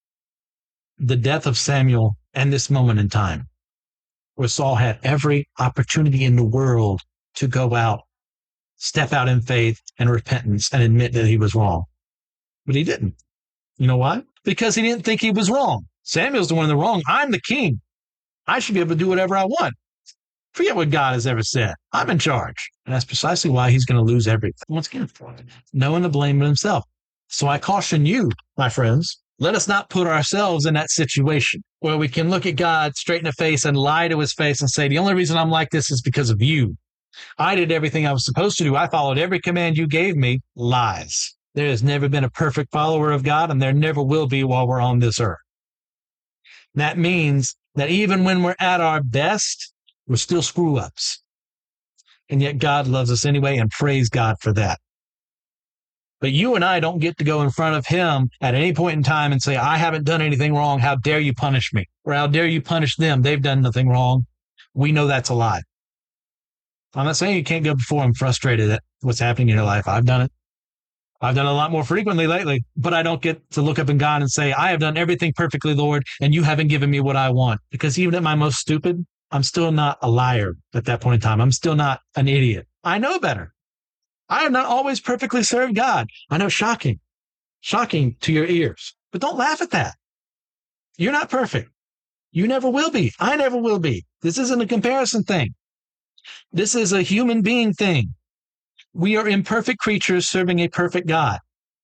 Speaker 2: the death of Samuel and this moment in time where Saul had every opportunity in the world to go out, step out in faith and repentance and admit that he was wrong. But he didn't. You know why? Because he didn't think he was wrong. Samuel's the one in the wrong. I'm the king. I should be able to do whatever I want. Forget what God has ever said. I'm in charge. And that's precisely why he's going to lose everything. Once again, no one to blame but himself. So I caution you, my friends, let us not put ourselves in that situation where we can look at God straight in the face and lie to his face and say, the only reason I'm like this is because of you. I did everything I was supposed to do. I followed every command you gave me. Lies. There has never been a perfect follower of God, and there never will be while we're on this earth. That means that even when we're at our best, we're still screw-ups. And yet God loves us anyway, and praise God for that. But you and I don't get to go in front of him at any point in time and say, I haven't done anything wrong. How dare you punish me? Or how dare you punish them? They've done nothing wrong. We know that's a lie. I'm not saying you can't go before him frustrated at what's happening in your life. I've done it. I've done it a lot more frequently lately, but I don't get to look up in God and say, I have done everything perfectly, Lord, and you haven't given me what I want. Because even at my most stupid, I'm still not a liar at that point in time. I'm still not an idiot. I know better. I have not always perfectly served God. I know, shocking, shocking to your ears, but don't laugh at that. You're not perfect. You never will be. I never will be. This isn't a comparison thing. This is a human being thing. We are imperfect creatures serving a perfect God.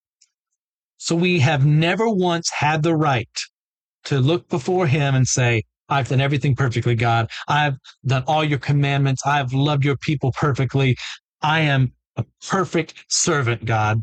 Speaker 2: So we have never once had the right to look before him and say, I've done everything perfectly, God. I've done all your commandments. I've loved your people perfectly. I am a perfect servant, God.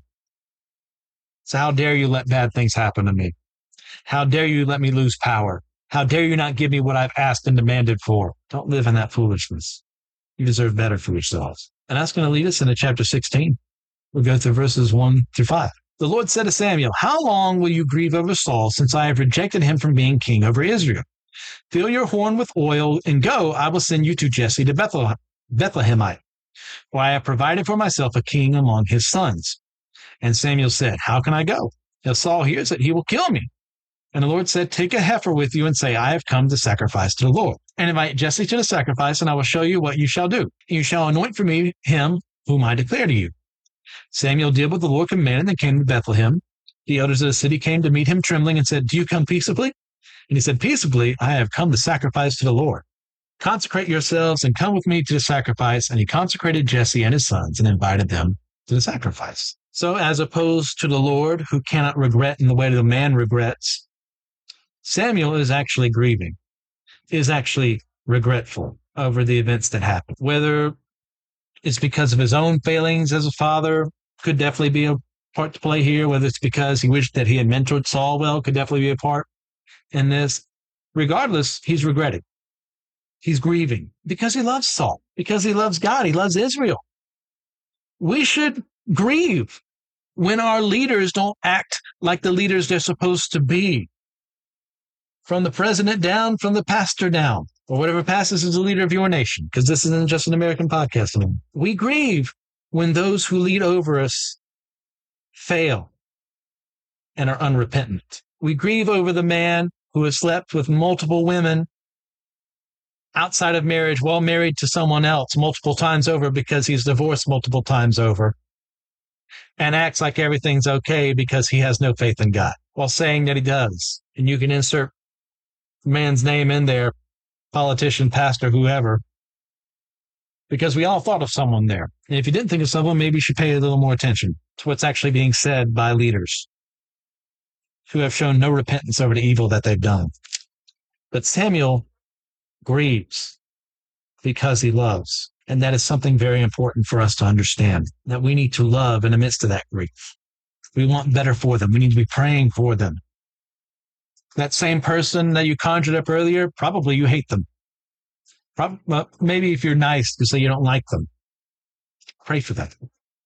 Speaker 2: So how dare you let bad things happen to me? How dare you let me lose power? How dare you not give me what I've asked and demanded for? Don't live in that foolishness. You deserve better for yourselves. And that's going to lead us into chapter sixteen. We'll go through verses one through five. The Lord said to Samuel, how long will you grieve over Saul, since I have rejected him from being king over Israel? Fill your horn with oil and go. I will send you to Jesse the Bethlehem, Bethlehemite, for I have provided for myself a king among his sons. And Samuel said, how can I go? If Saul hears it, he will kill me. And the Lord said, take a heifer with you and say, I have come to sacrifice to the Lord. And invite Jesse to the sacrifice, and I will show you what you shall do. You shall anoint for me him whom I declare to you. Samuel did what the Lord commanded and came to Bethlehem. The elders of the city came to meet him trembling and said, do you come peaceably? And he said, peaceably, I have come to sacrifice to the Lord. Consecrate yourselves and come with me to the sacrifice. And he consecrated Jesse and his sons and invited them to the sacrifice. So as opposed to the Lord, who cannot regret in the way that a man regrets, Samuel is actually grieving, is actually regretful over the events that happened. Whether it's because of his own failings as a father, could definitely be a part to play here. Whether it's because he wished that he had mentored Saul well, could definitely be a part in this. Regardless, he's regretting. He's grieving because he loves Saul, because he loves God, he loves Israel. We should grieve when our leaders don't act like the leaders they're supposed to be. From the president down, from the pastor down, or whatever passes as the leader of your nation, because this isn't just an American podcast anymore. We grieve when those who lead over us fail and are unrepentant. We grieve over the man who has slept with multiple women outside of marriage while married to someone else multiple times over because he's divorced multiple times over and acts like everything's okay because he has no faith in God while saying that he does. And you can insert man's name in there, politician, pastor, whoever, because we all thought of someone there. And if you didn't think of someone, maybe you should pay a little more attention to what's actually being said by leaders who have shown no repentance over the evil that they've done. But Samuel grieves because he loves. And that is something very important for us to understand, that we need to love in the midst of that grief. We want better for them. We need to be praying for them. That same person that you conjured up earlier, probably you hate them. Probably, well, maybe if you're nice to say you don't like them, pray for them.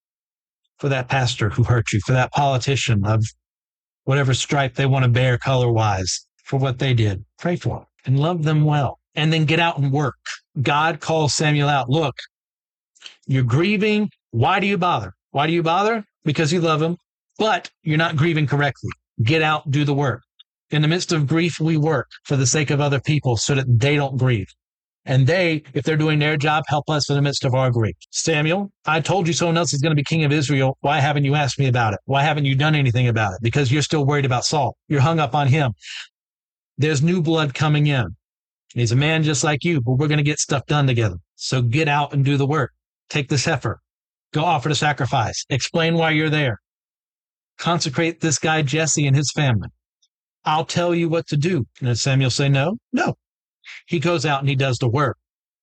Speaker 2: For that pastor who hurt you, for that politician of whatever stripe they want to bear color-wise, for what they did. Pray for them and love them well. And then get out and work. God calls Samuel out. Look, you're grieving. Why do you bother? Why do you bother? Because you love him, but you're not grieving correctly. Get out, do the work. In the midst of grief, we work for the sake of other people so that they don't grieve. And they, if they're doing their job, help us in the midst of our grief. Samuel, I told you someone else is going to be king of Israel. Why haven't you asked me about it? Why haven't you done anything about it? Because you're still worried about Saul. You're hung up on him. There's new blood coming in. He's a man just like you, but we're going to get stuff done together. So get out and do the work. Take this heifer. Go offer the sacrifice. Explain why you're there. Consecrate this guy, Jesse, and his family. I'll tell you what to do. And then Samuel say, no, no. He goes out and he does the work.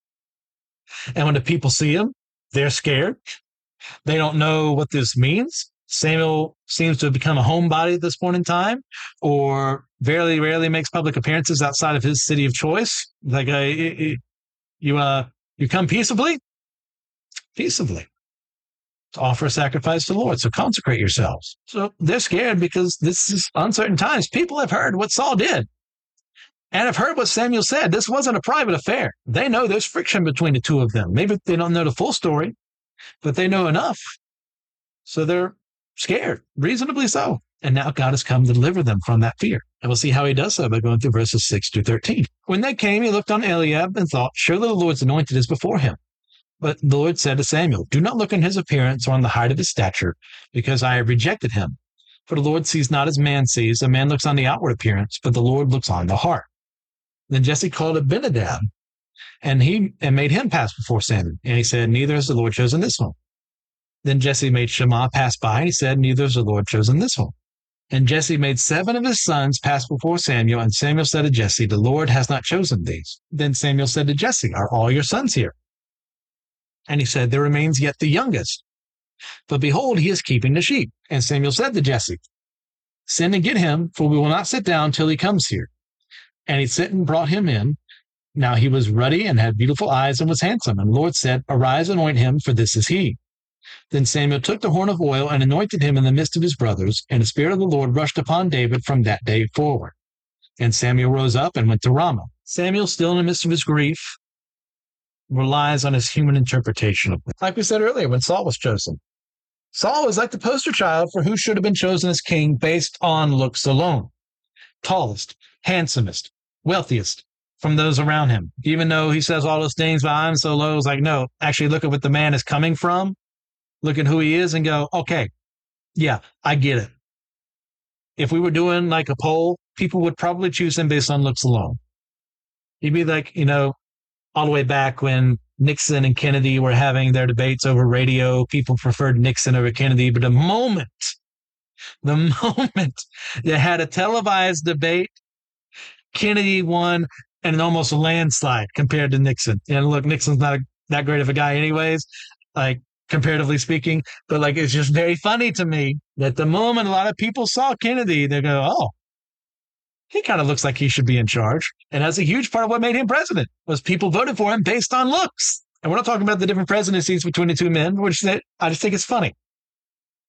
Speaker 2: And when the people see him, they're scared. They don't know what this means. Samuel seems to have become a homebody at this point in time, or very rarely makes public appearances outside of his city of choice. Like, uh, you, uh, you come peaceably? Peaceably. To offer a sacrifice to the Lord. So consecrate yourselves. So they're scared because this is uncertain times. People have heard what Saul did and have heard what Samuel said. This wasn't a private affair. They know there's friction between the two of them. Maybe they don't know the full story, but they know enough. So they're scared, reasonably so. And now God has come to deliver them from that fear. And we'll see how he does so by going through verses six to thirteen. When they came, he looked on Eliab and thought, surely the Lord's anointed is before him. But the Lord said to Samuel, do not look on his appearance or on the height of his stature, because I have rejected him. For the Lord sees not as man sees. A man looks on the outward appearance, but the Lord looks on the heart. Then Jesse called Abinadab, and he and made him pass before Samuel. And he said, neither has the Lord chosen this one. Then Jesse made Shammah pass by, and he said, neither has the Lord chosen this one. And Jesse made seven of his sons pass before Samuel, and Samuel said to Jesse, the Lord has not chosen these. Then Samuel said to Jesse, are all your sons here? And he said, there remains yet the youngest. But behold, he is keeping the sheep. And Samuel said to Jesse, send and get him, for we will not sit down till he comes here. And he sent and brought him in. Now he was ruddy and had beautiful eyes and was handsome. And the Lord said, arise, anoint him, for this is he. Then Samuel took the horn of oil and anointed him in the midst of his brothers. And the Spirit of the Lord rushed upon David from that day forward. And Samuel rose up and went to Ramah. Samuel, still in the midst of his grief, relies on his human interpretation of it. Like we said earlier, when Saul was chosen, Saul was like the poster child for who should have been chosen as king based on looks alone. Tallest, handsomest, wealthiest from those around him. Even though he says all those things, but I'm so low, it's like, no, actually look at what the man is coming from, look at who he is and go, okay, yeah, I get it. If we were doing like a poll, people would probably choose him based on looks alone. He'd be like, you know, all the way back when Nixon and Kennedy were having their debates over radio, people preferred Nixon over Kennedy. But the moment, the moment they had a televised debate, Kennedy won and almost a landslide compared to Nixon. And look, Nixon's not a, that great of a guy anyways, like comparatively speaking. But like, it's just very funny to me that the moment a lot of people saw Kennedy, they go, oh, he kind of looks like he should be in charge. And that's a huge part of what made him president, was people voted for him based on looks. And we're not talking about the different presidencies between the two men, which I just think it's funny.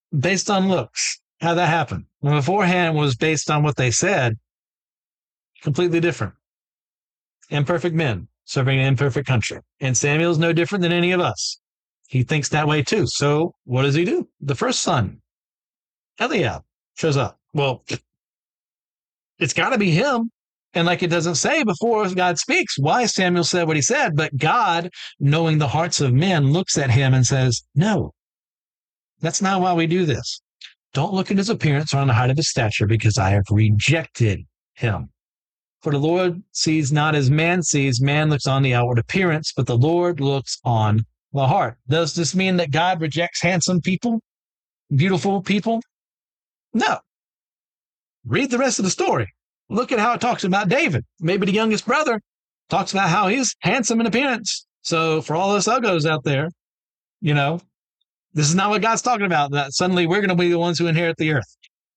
Speaker 2: based on looks. How'd that happen? Well, beforehand was based on what they said. Completely different. Imperfect men serving an imperfect country. And Samuel's no different than any of us. He thinks that way too. So what does he do? The first son, Eliab, shows up. Well, it's got to be him. And like it doesn't say before God speaks why Samuel said what he said, but God, knowing the hearts of men, looks at him and says, no, that's not why we do this. Don't look at his appearance or on the height of his stature, because I have rejected him. For the Lord sees not as man sees. Man looks on the outward appearance, but the Lord looks on the heart. Does this mean that God rejects handsome people, beautiful people? No. Read the rest of the story. Look at how it talks about David. Maybe the youngest brother talks about how he's handsome in appearance. So for all us uggos out there, you know, this is not what God's talking about, that suddenly we're going to be the ones who inherit the earth.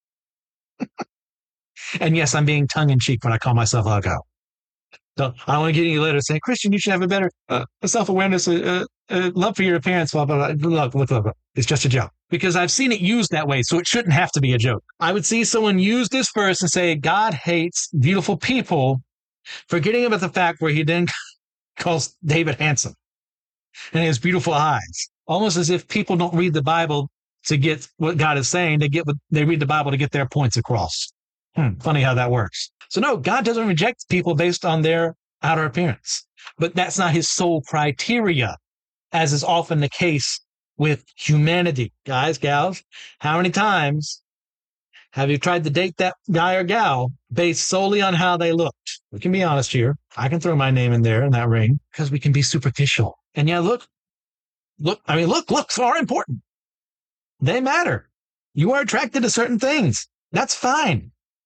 Speaker 2: And yes, I'm being tongue-in-cheek when I call myself uggo. Don't, I don't want to get any letters saying, Christian, you should have a better uh, self-awareness, uh, uh, love for your appearance, blah, blah, blah. Look, look, look, look. It's just a joke. Because I've seen it used that way, so it shouldn't have to be a joke. I would see someone use this verse and say, God hates beautiful people, forgetting about the fact where he then calls David handsome and he has beautiful eyes. Almost as if people don't read the Bible to get what God is saying. They get what they read the Bible to get their points across. Hmm, funny how that works. So no, God doesn't reject people based on their outer appearance, but that's not his sole criteria, as is often the case with humanity. Guys, gals, how many times have you tried to date that guy or gal based solely on how they looked? We can be honest here. I can throw my name in there in that ring because we can be superficial. And yeah, look, look, I mean, look, looks are important. They matter. You are attracted to certain things. That's fine.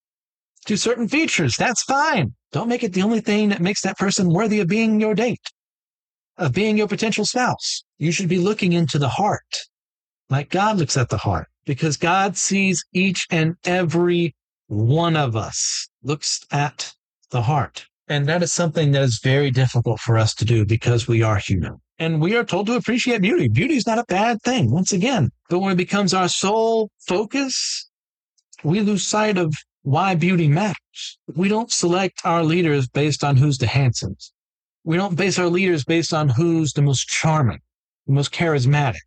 Speaker 2: To certain features. That's fine. Don't make it the only thing that makes that person worthy of being your date, of being your potential spouse. You should be looking into the heart like God looks at the heart, because God sees each and every one of us, looks at the heart. And that is something that is very difficult for us to do because we are human. And we are told to appreciate beauty. Beauty is not a bad thing, once again. But when it becomes our sole focus, we lose sight of why beauty matters. We don't select our leaders based on who's the handsomest. We don't base our leaders based on who's the most charming, the most charismatic.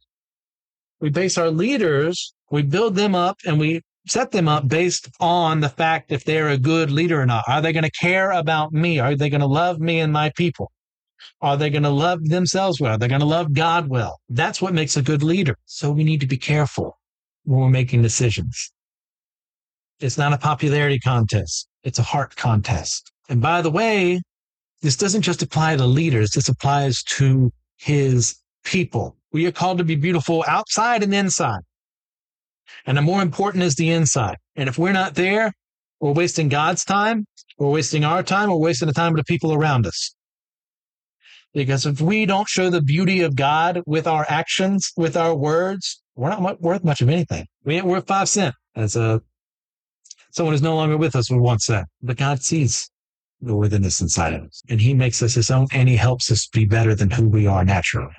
Speaker 2: We base our leaders, we build them up and we set them up based on the fact if they're a good leader or not. Are they going to care about me? Are they going to love me and my people? Are they going to love themselves well? Are they going to love God well? That's what makes a good leader. So we need to be careful when we're making decisions. It's not a popularity contest. It's a heart contest. And by the way, this doesn't just apply to leaders. This applies to his people. We are called to be beautiful outside and inside. And the more important is the inside. And if we're not there, we're wasting God's time, we're wasting our time, we're wasting the time of the people around us. Because if we don't show the beauty of God with our actions, with our words, we're not worth much of anything. We ain't worth five cents. As a someone who's no longer with us would once say. But God sees the worthiness inside of us. And he makes us his own, and he helps us be better than who we are naturally.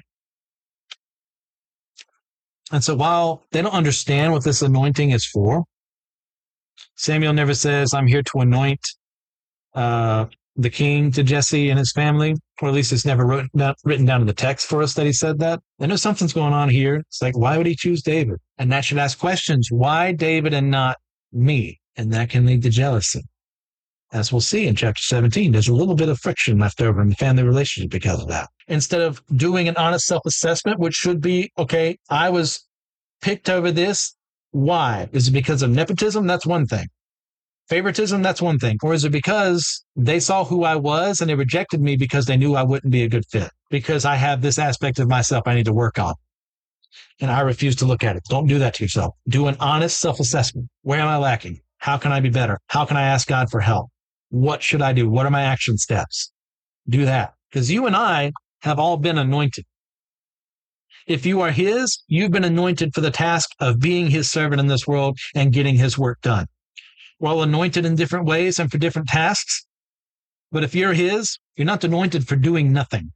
Speaker 2: And so while they don't understand what this anointing is for, Samuel never says, I'm here to anoint uh, the king to Jesse and his family, or at least it's never wrote, not written down in the text for us that he said that. I know something's going on here. It's like, why would he choose David? And that should ask questions. Why David and not me? And that can lead to jealousy. As we'll see in chapter seventeen, there's a little bit of friction left over in the family relationship because of that. Instead of doing an honest self-assessment, which should be, okay, I was picked over this. Why? Is it because of nepotism? That's one thing. Favoritism? That's one thing. Or is it because they saw who I was and they rejected me because they knew I wouldn't be a good fit? Because I have this aspect of myself I need to work on. And I refuse to look at it. Don't do that to yourself. Do an honest self-assessment. Where am I lacking? How can I be better? How can I ask God for help? What should I do? What are my action steps? Do that. Because you and I have all been anointed. If you are his, you've been anointed for the task of being his servant in this world and getting his work done. We're all anointed in different ways and for different tasks. But if you're his, you're not anointed for doing nothing.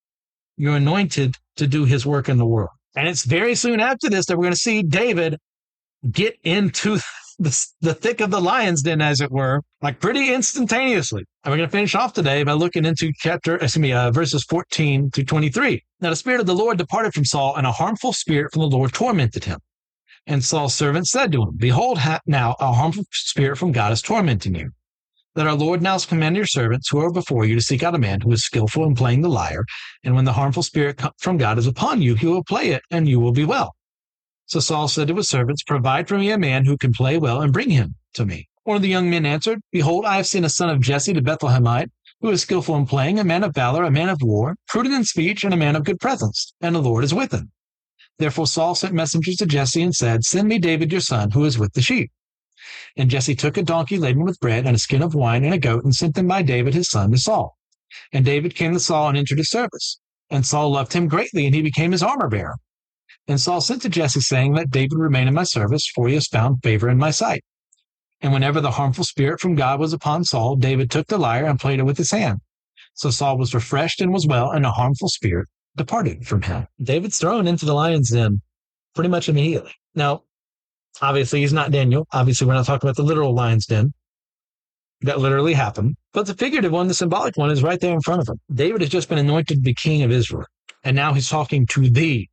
Speaker 2: You're anointed to do his work in the world. And it's very soon after this that we're going to see David get into the, the thick of the lion's den, as it were, like pretty instantaneously. And we're going to finish off today by looking into chapter, excuse me, uh, verses fourteen through twenty-three. Now, the Spirit of the Lord departed from Saul, and a harmful spirit from the Lord tormented him. And Saul's servant said to him, Behold, ha- now a harmful spirit from God is tormenting you. That our Lord now command your servants who are before you to seek out a man who is skillful in playing the lyre, and when the harmful spirit from God is upon you, he will play it, and you will be well. So Saul said to his servants, Provide for me a man who can play well, and bring him to me. One of the young men answered, Behold, I have seen a son of Jesse the Bethlehemite, who is skillful in playing, a man of valor, a man of war, prudent in speech, and a man of good presence, and the Lord is with him. Therefore Saul sent messengers to Jesse and said, Send me David your son, who is with the sheep. And Jesse took a donkey laden with bread and a skin of wine and a goat, and sent them by David his son to Saul. And David came to Saul and entered his service. And Saul loved him greatly, and he became his armor-bearer. And Saul sent to Jesse, saying, Let David remain in my service, for he has found favor in my sight. And whenever the harmful spirit from God was upon Saul, David took the lyre and played it with his hand. So Saul was refreshed and was well, and the harmful spirit departed from him. David's thrown into the lion's den pretty much immediately. Now, obviously, he's not Daniel. Obviously, we're not talking about the literal lion's den. That literally happened. But the figurative one, the symbolic one, is right there in front of him. David has just been anointed to be king of Israel. And now he's talking to the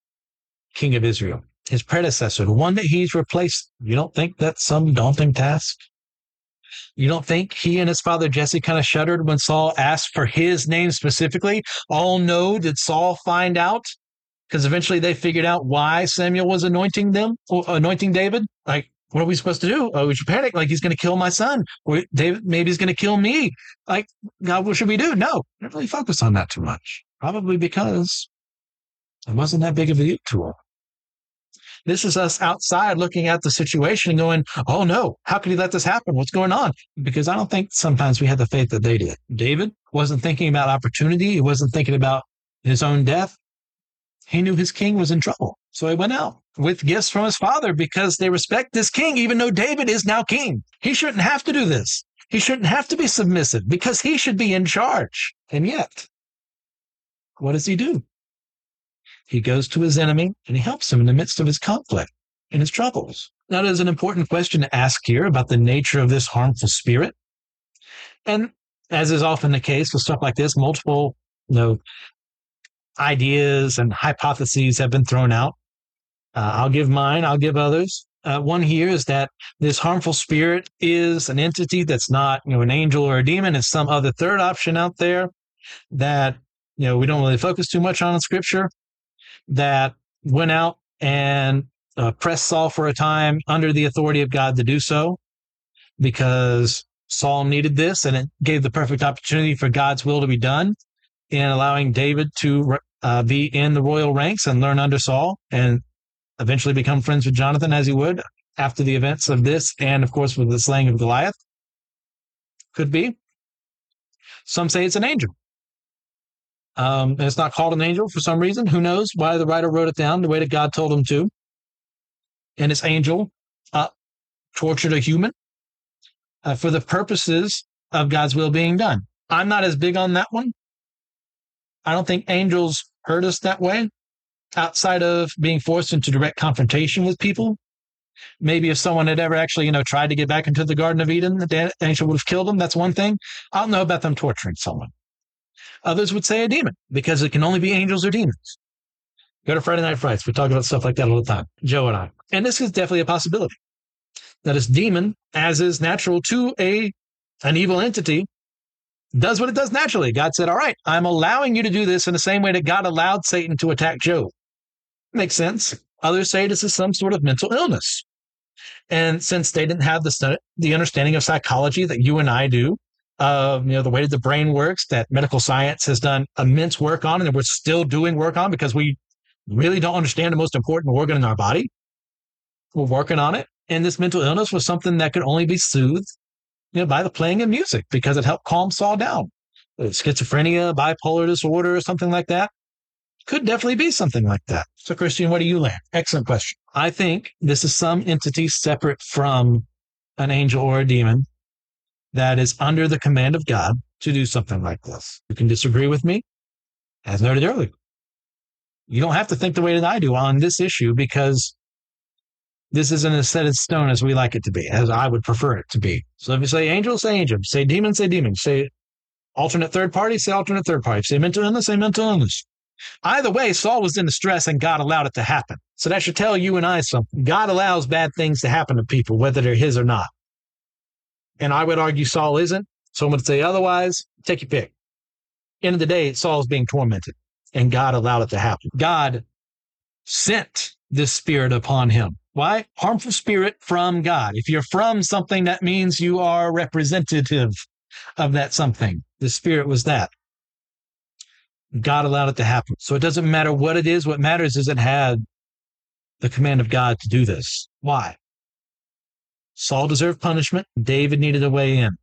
Speaker 2: king of Israel, his predecessor, the one that he's replaced. You don't think that's some daunting task? You don't think he and his father Jesse kind of shuddered when Saul asked for his name specifically? Oh no, did Saul find out? Because eventually they figured out why Samuel was anointing them, or anointing David. Like, what are we supposed to do? Oh, we should panic. Like, he's going to kill my son. Or David, maybe he's going to kill me. Like, God, what should we do? No, don't really focus on that too much. Probably because it wasn't that big of a deal to him. This is us outside looking at the situation and going, oh no, how could he let this happen? What's going on? Because I don't think sometimes we had the faith that they did. David wasn't thinking about opportunity. He wasn't thinking about his own death. He knew his king was in trouble. So he went out with gifts from his father because they respect this king, even though David is now king. He shouldn't have to do this. He shouldn't have to be submissive because he should be in charge. And yet, what does he do? He goes to his enemy and he helps him in the midst of his conflict and his troubles. Now, there's an important question to ask here about the nature of this harmful spirit. And as is often the case with stuff like this, multiple, you know, ideas and hypotheses have been thrown out. Uh, I'll give mine. I'll give others. Uh, one here is that this harmful spirit is an entity that's not, you know, an angel or a demon. It's some other third option out there that, you know, we don't really focus too much on in Scripture, that went out and uh, pressed Saul for a time under the authority of God to do so because Saul needed this, and it gave the perfect opportunity for God's will to be done in allowing David to uh, be in the royal ranks and learn under Saul and eventually become friends with Jonathan as he would after the events of this and, of course, with the slaying of Goliath. Could be. Some say it's an angel. Um, and it's not called an angel for some reason. Who knows why the writer wrote it down the way that God told him to. And this angel uh, tortured a human uh, for the purposes of God's will being done. I'm not as big on that one. I don't think angels hurt us that way outside of being forced into direct confrontation with people. Maybe if someone had ever actually, you know, tried to get back into the Garden of Eden, the angel would have killed them. That's one thing. I don't know about them torturing someone. Others would say a demon, because it can only be angels or demons. Go to Friday Night Frights. We talk about stuff like that all the time, Joe and I. And this is definitely a possibility. That this demon, as is natural to a an evil entity, does what it does naturally. God said, all right, I'm allowing you to do this in the same way that God allowed Satan to attack Job. Makes sense. Others say this is some sort of mental illness. And since they didn't have the, the understanding of psychology that you and I do, Uh, you know, the way that the brain works, that medical science has done immense work on, and we're still doing work on because we really don't understand the most important organ in our body. We're working on it. And this mental illness was something that could only be soothed, you know, by the playing of music because it helped calm Saul down. Schizophrenia, bipolar disorder, or something like that. Could definitely be something like that. So, Christian, where do you land? Excellent question. I think this is some entity separate from an angel or a demon that is under the command of God to do something like this. You can disagree with me, as noted earlier. You don't have to think the way that I do on this issue because This isn't as set in stone as we like it to be, as I would prefer it to be. So if you say angel, say angel. Say demon, say demon. Say alternate third party, say alternate third party. Say mental illness, say mental illness. Either way, Saul was in distress and God allowed it to happen. So that should tell you and I something. God allows bad things to happen to people, whether they're his or not. And I would argue Saul isn't. Someone would say otherwise. Take your pick. End of the day, Saul's being tormented, and God allowed it to happen. God sent this spirit upon him. Why? Harmful spirit from God. If you're from something, that means you are representative of that something. The spirit was that. God allowed it to happen. So it doesn't matter what it is. What matters is it had the command of God to do this. Why? Saul deserved punishment. David needed a way in.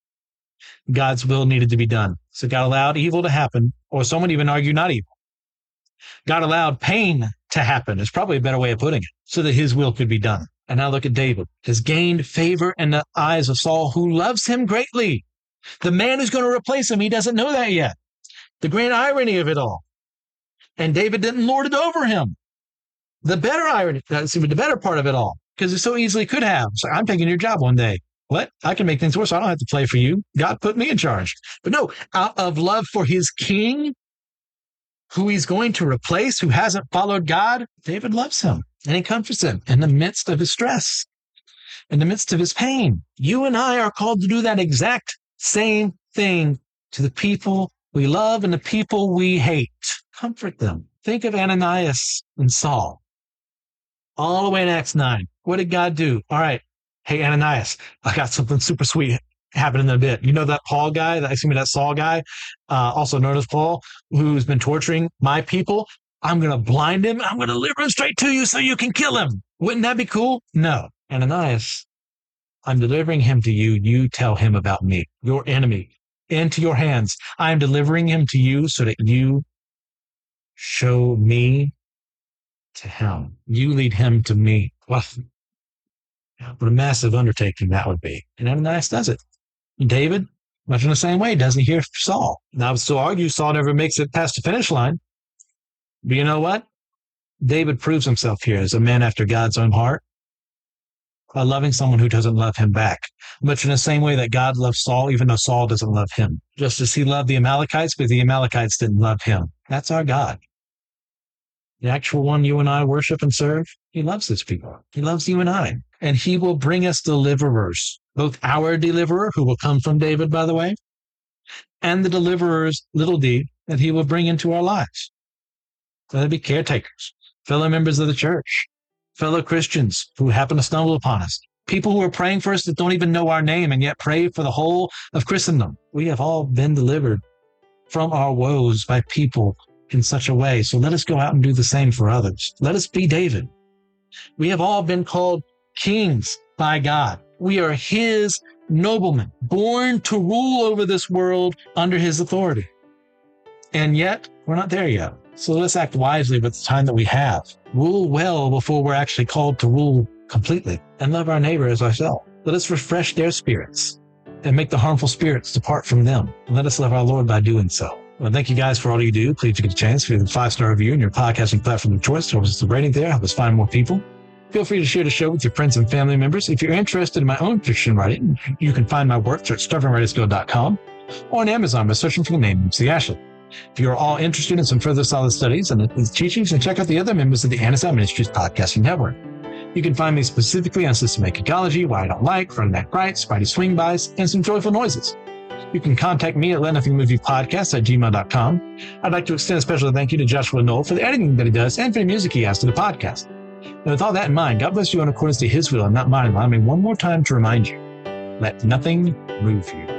Speaker 2: God's will needed to be done. So God allowed evil to happen, or someone even argue not evil. God allowed pain to happen is probably a better way of putting it, so that his will could be done. And now look at David. Has gained favor in the eyes of Saul, who loves him greatly. The man who's going to replace him, he doesn't know that yet. The great irony of it all. And David didn't lord it over him. The better irony, see, the better part of it all, because it so easily could have. So I'm taking your job one day. What? I can make things worse. I don't have to play for you. God put me in charge. But no, out of love for his king, who he's going to replace, who hasn't followed God, David loves him. And he comforts him in the midst of his stress, in the midst of his pain. You and I are called to do that exact same thing to the people we love and the people we hate. Comfort them. Think of Ananias and Saul. All the way in Acts nine. What did God do? All right. Hey, Ananias, I got something super sweet happening in a bit. You know that Paul guy, that, excuse me, that Saul guy, uh, also known as Paul, who's been torturing my people? I'm going to blind him. I'm going to deliver him straight to you so you can kill him. Wouldn't that be cool? No. Ananias, I'm delivering him to you. You tell him about me, your enemy, into your hands. I am delivering him to you so that you show me to him. You lead him to me. Well, what a massive undertaking that would be. And Ananias does it. David, much in the same way, doesn't hear Saul. Now, I would still argue Saul never makes it past the finish line. But you know what? David proves himself here as a man after God's own heart by loving someone who doesn't love him back. Much in the same way that God loves Saul, even though Saul doesn't love him. Just as he loved the Amalekites, but the Amalekites didn't love him. That's our God. The actual one you and I worship and serve, he loves his people. He loves you and I. And he will bring us deliverers, both our deliverer, who will come from David, by the way, and the deliverers, little d, that he will bring into our lives. So they'll be caretakers, fellow members of the church, fellow Christians who happen to stumble upon us, people who are praying for us that don't even know our name and yet pray for the whole of Christendom. We have all been delivered from our woes by people in such a way. So let us go out and do the same for others. Let us be David. We have all been called kings by God. We are his noblemen, born to rule over this world under his authority. And yet, we're not there yet. So let's act wisely with the time that we have. Rule well before we're actually called to rule completely, and love our neighbor as ourselves. Let us refresh their spirits and make the harmful spirits depart from them. And let us love our Lord by doing so. Well, thank you guys for all you do. Please, if you get a chance, leave a five-star review in your podcasting platform of choice. Help us the rating there. Help us find more people. Feel free to share the show with your friends and family members. If you're interested in my own fiction writing, you can find my work at stubborn writers guild dot com or on Amazon by searching for the name M C Ashley. If you're all interested in some further solid studies and the teachings, then check out the other members of the Anazao Ministries Podcasting Network. You can find me specifically on systematic ecology, Why I Don't Like, Running Back Right, Spidey Swing Bys, and some joyful noises. You can contact me at let nothing move you podcast at gmail dot com. I'd like to extend a special thank you to Joshua Knoll for the editing that he does and for the music he has to the podcast. And with all that in mind, God bless you in accordance to his will and not mine. Allow me one more time to remind you, let nothing move you.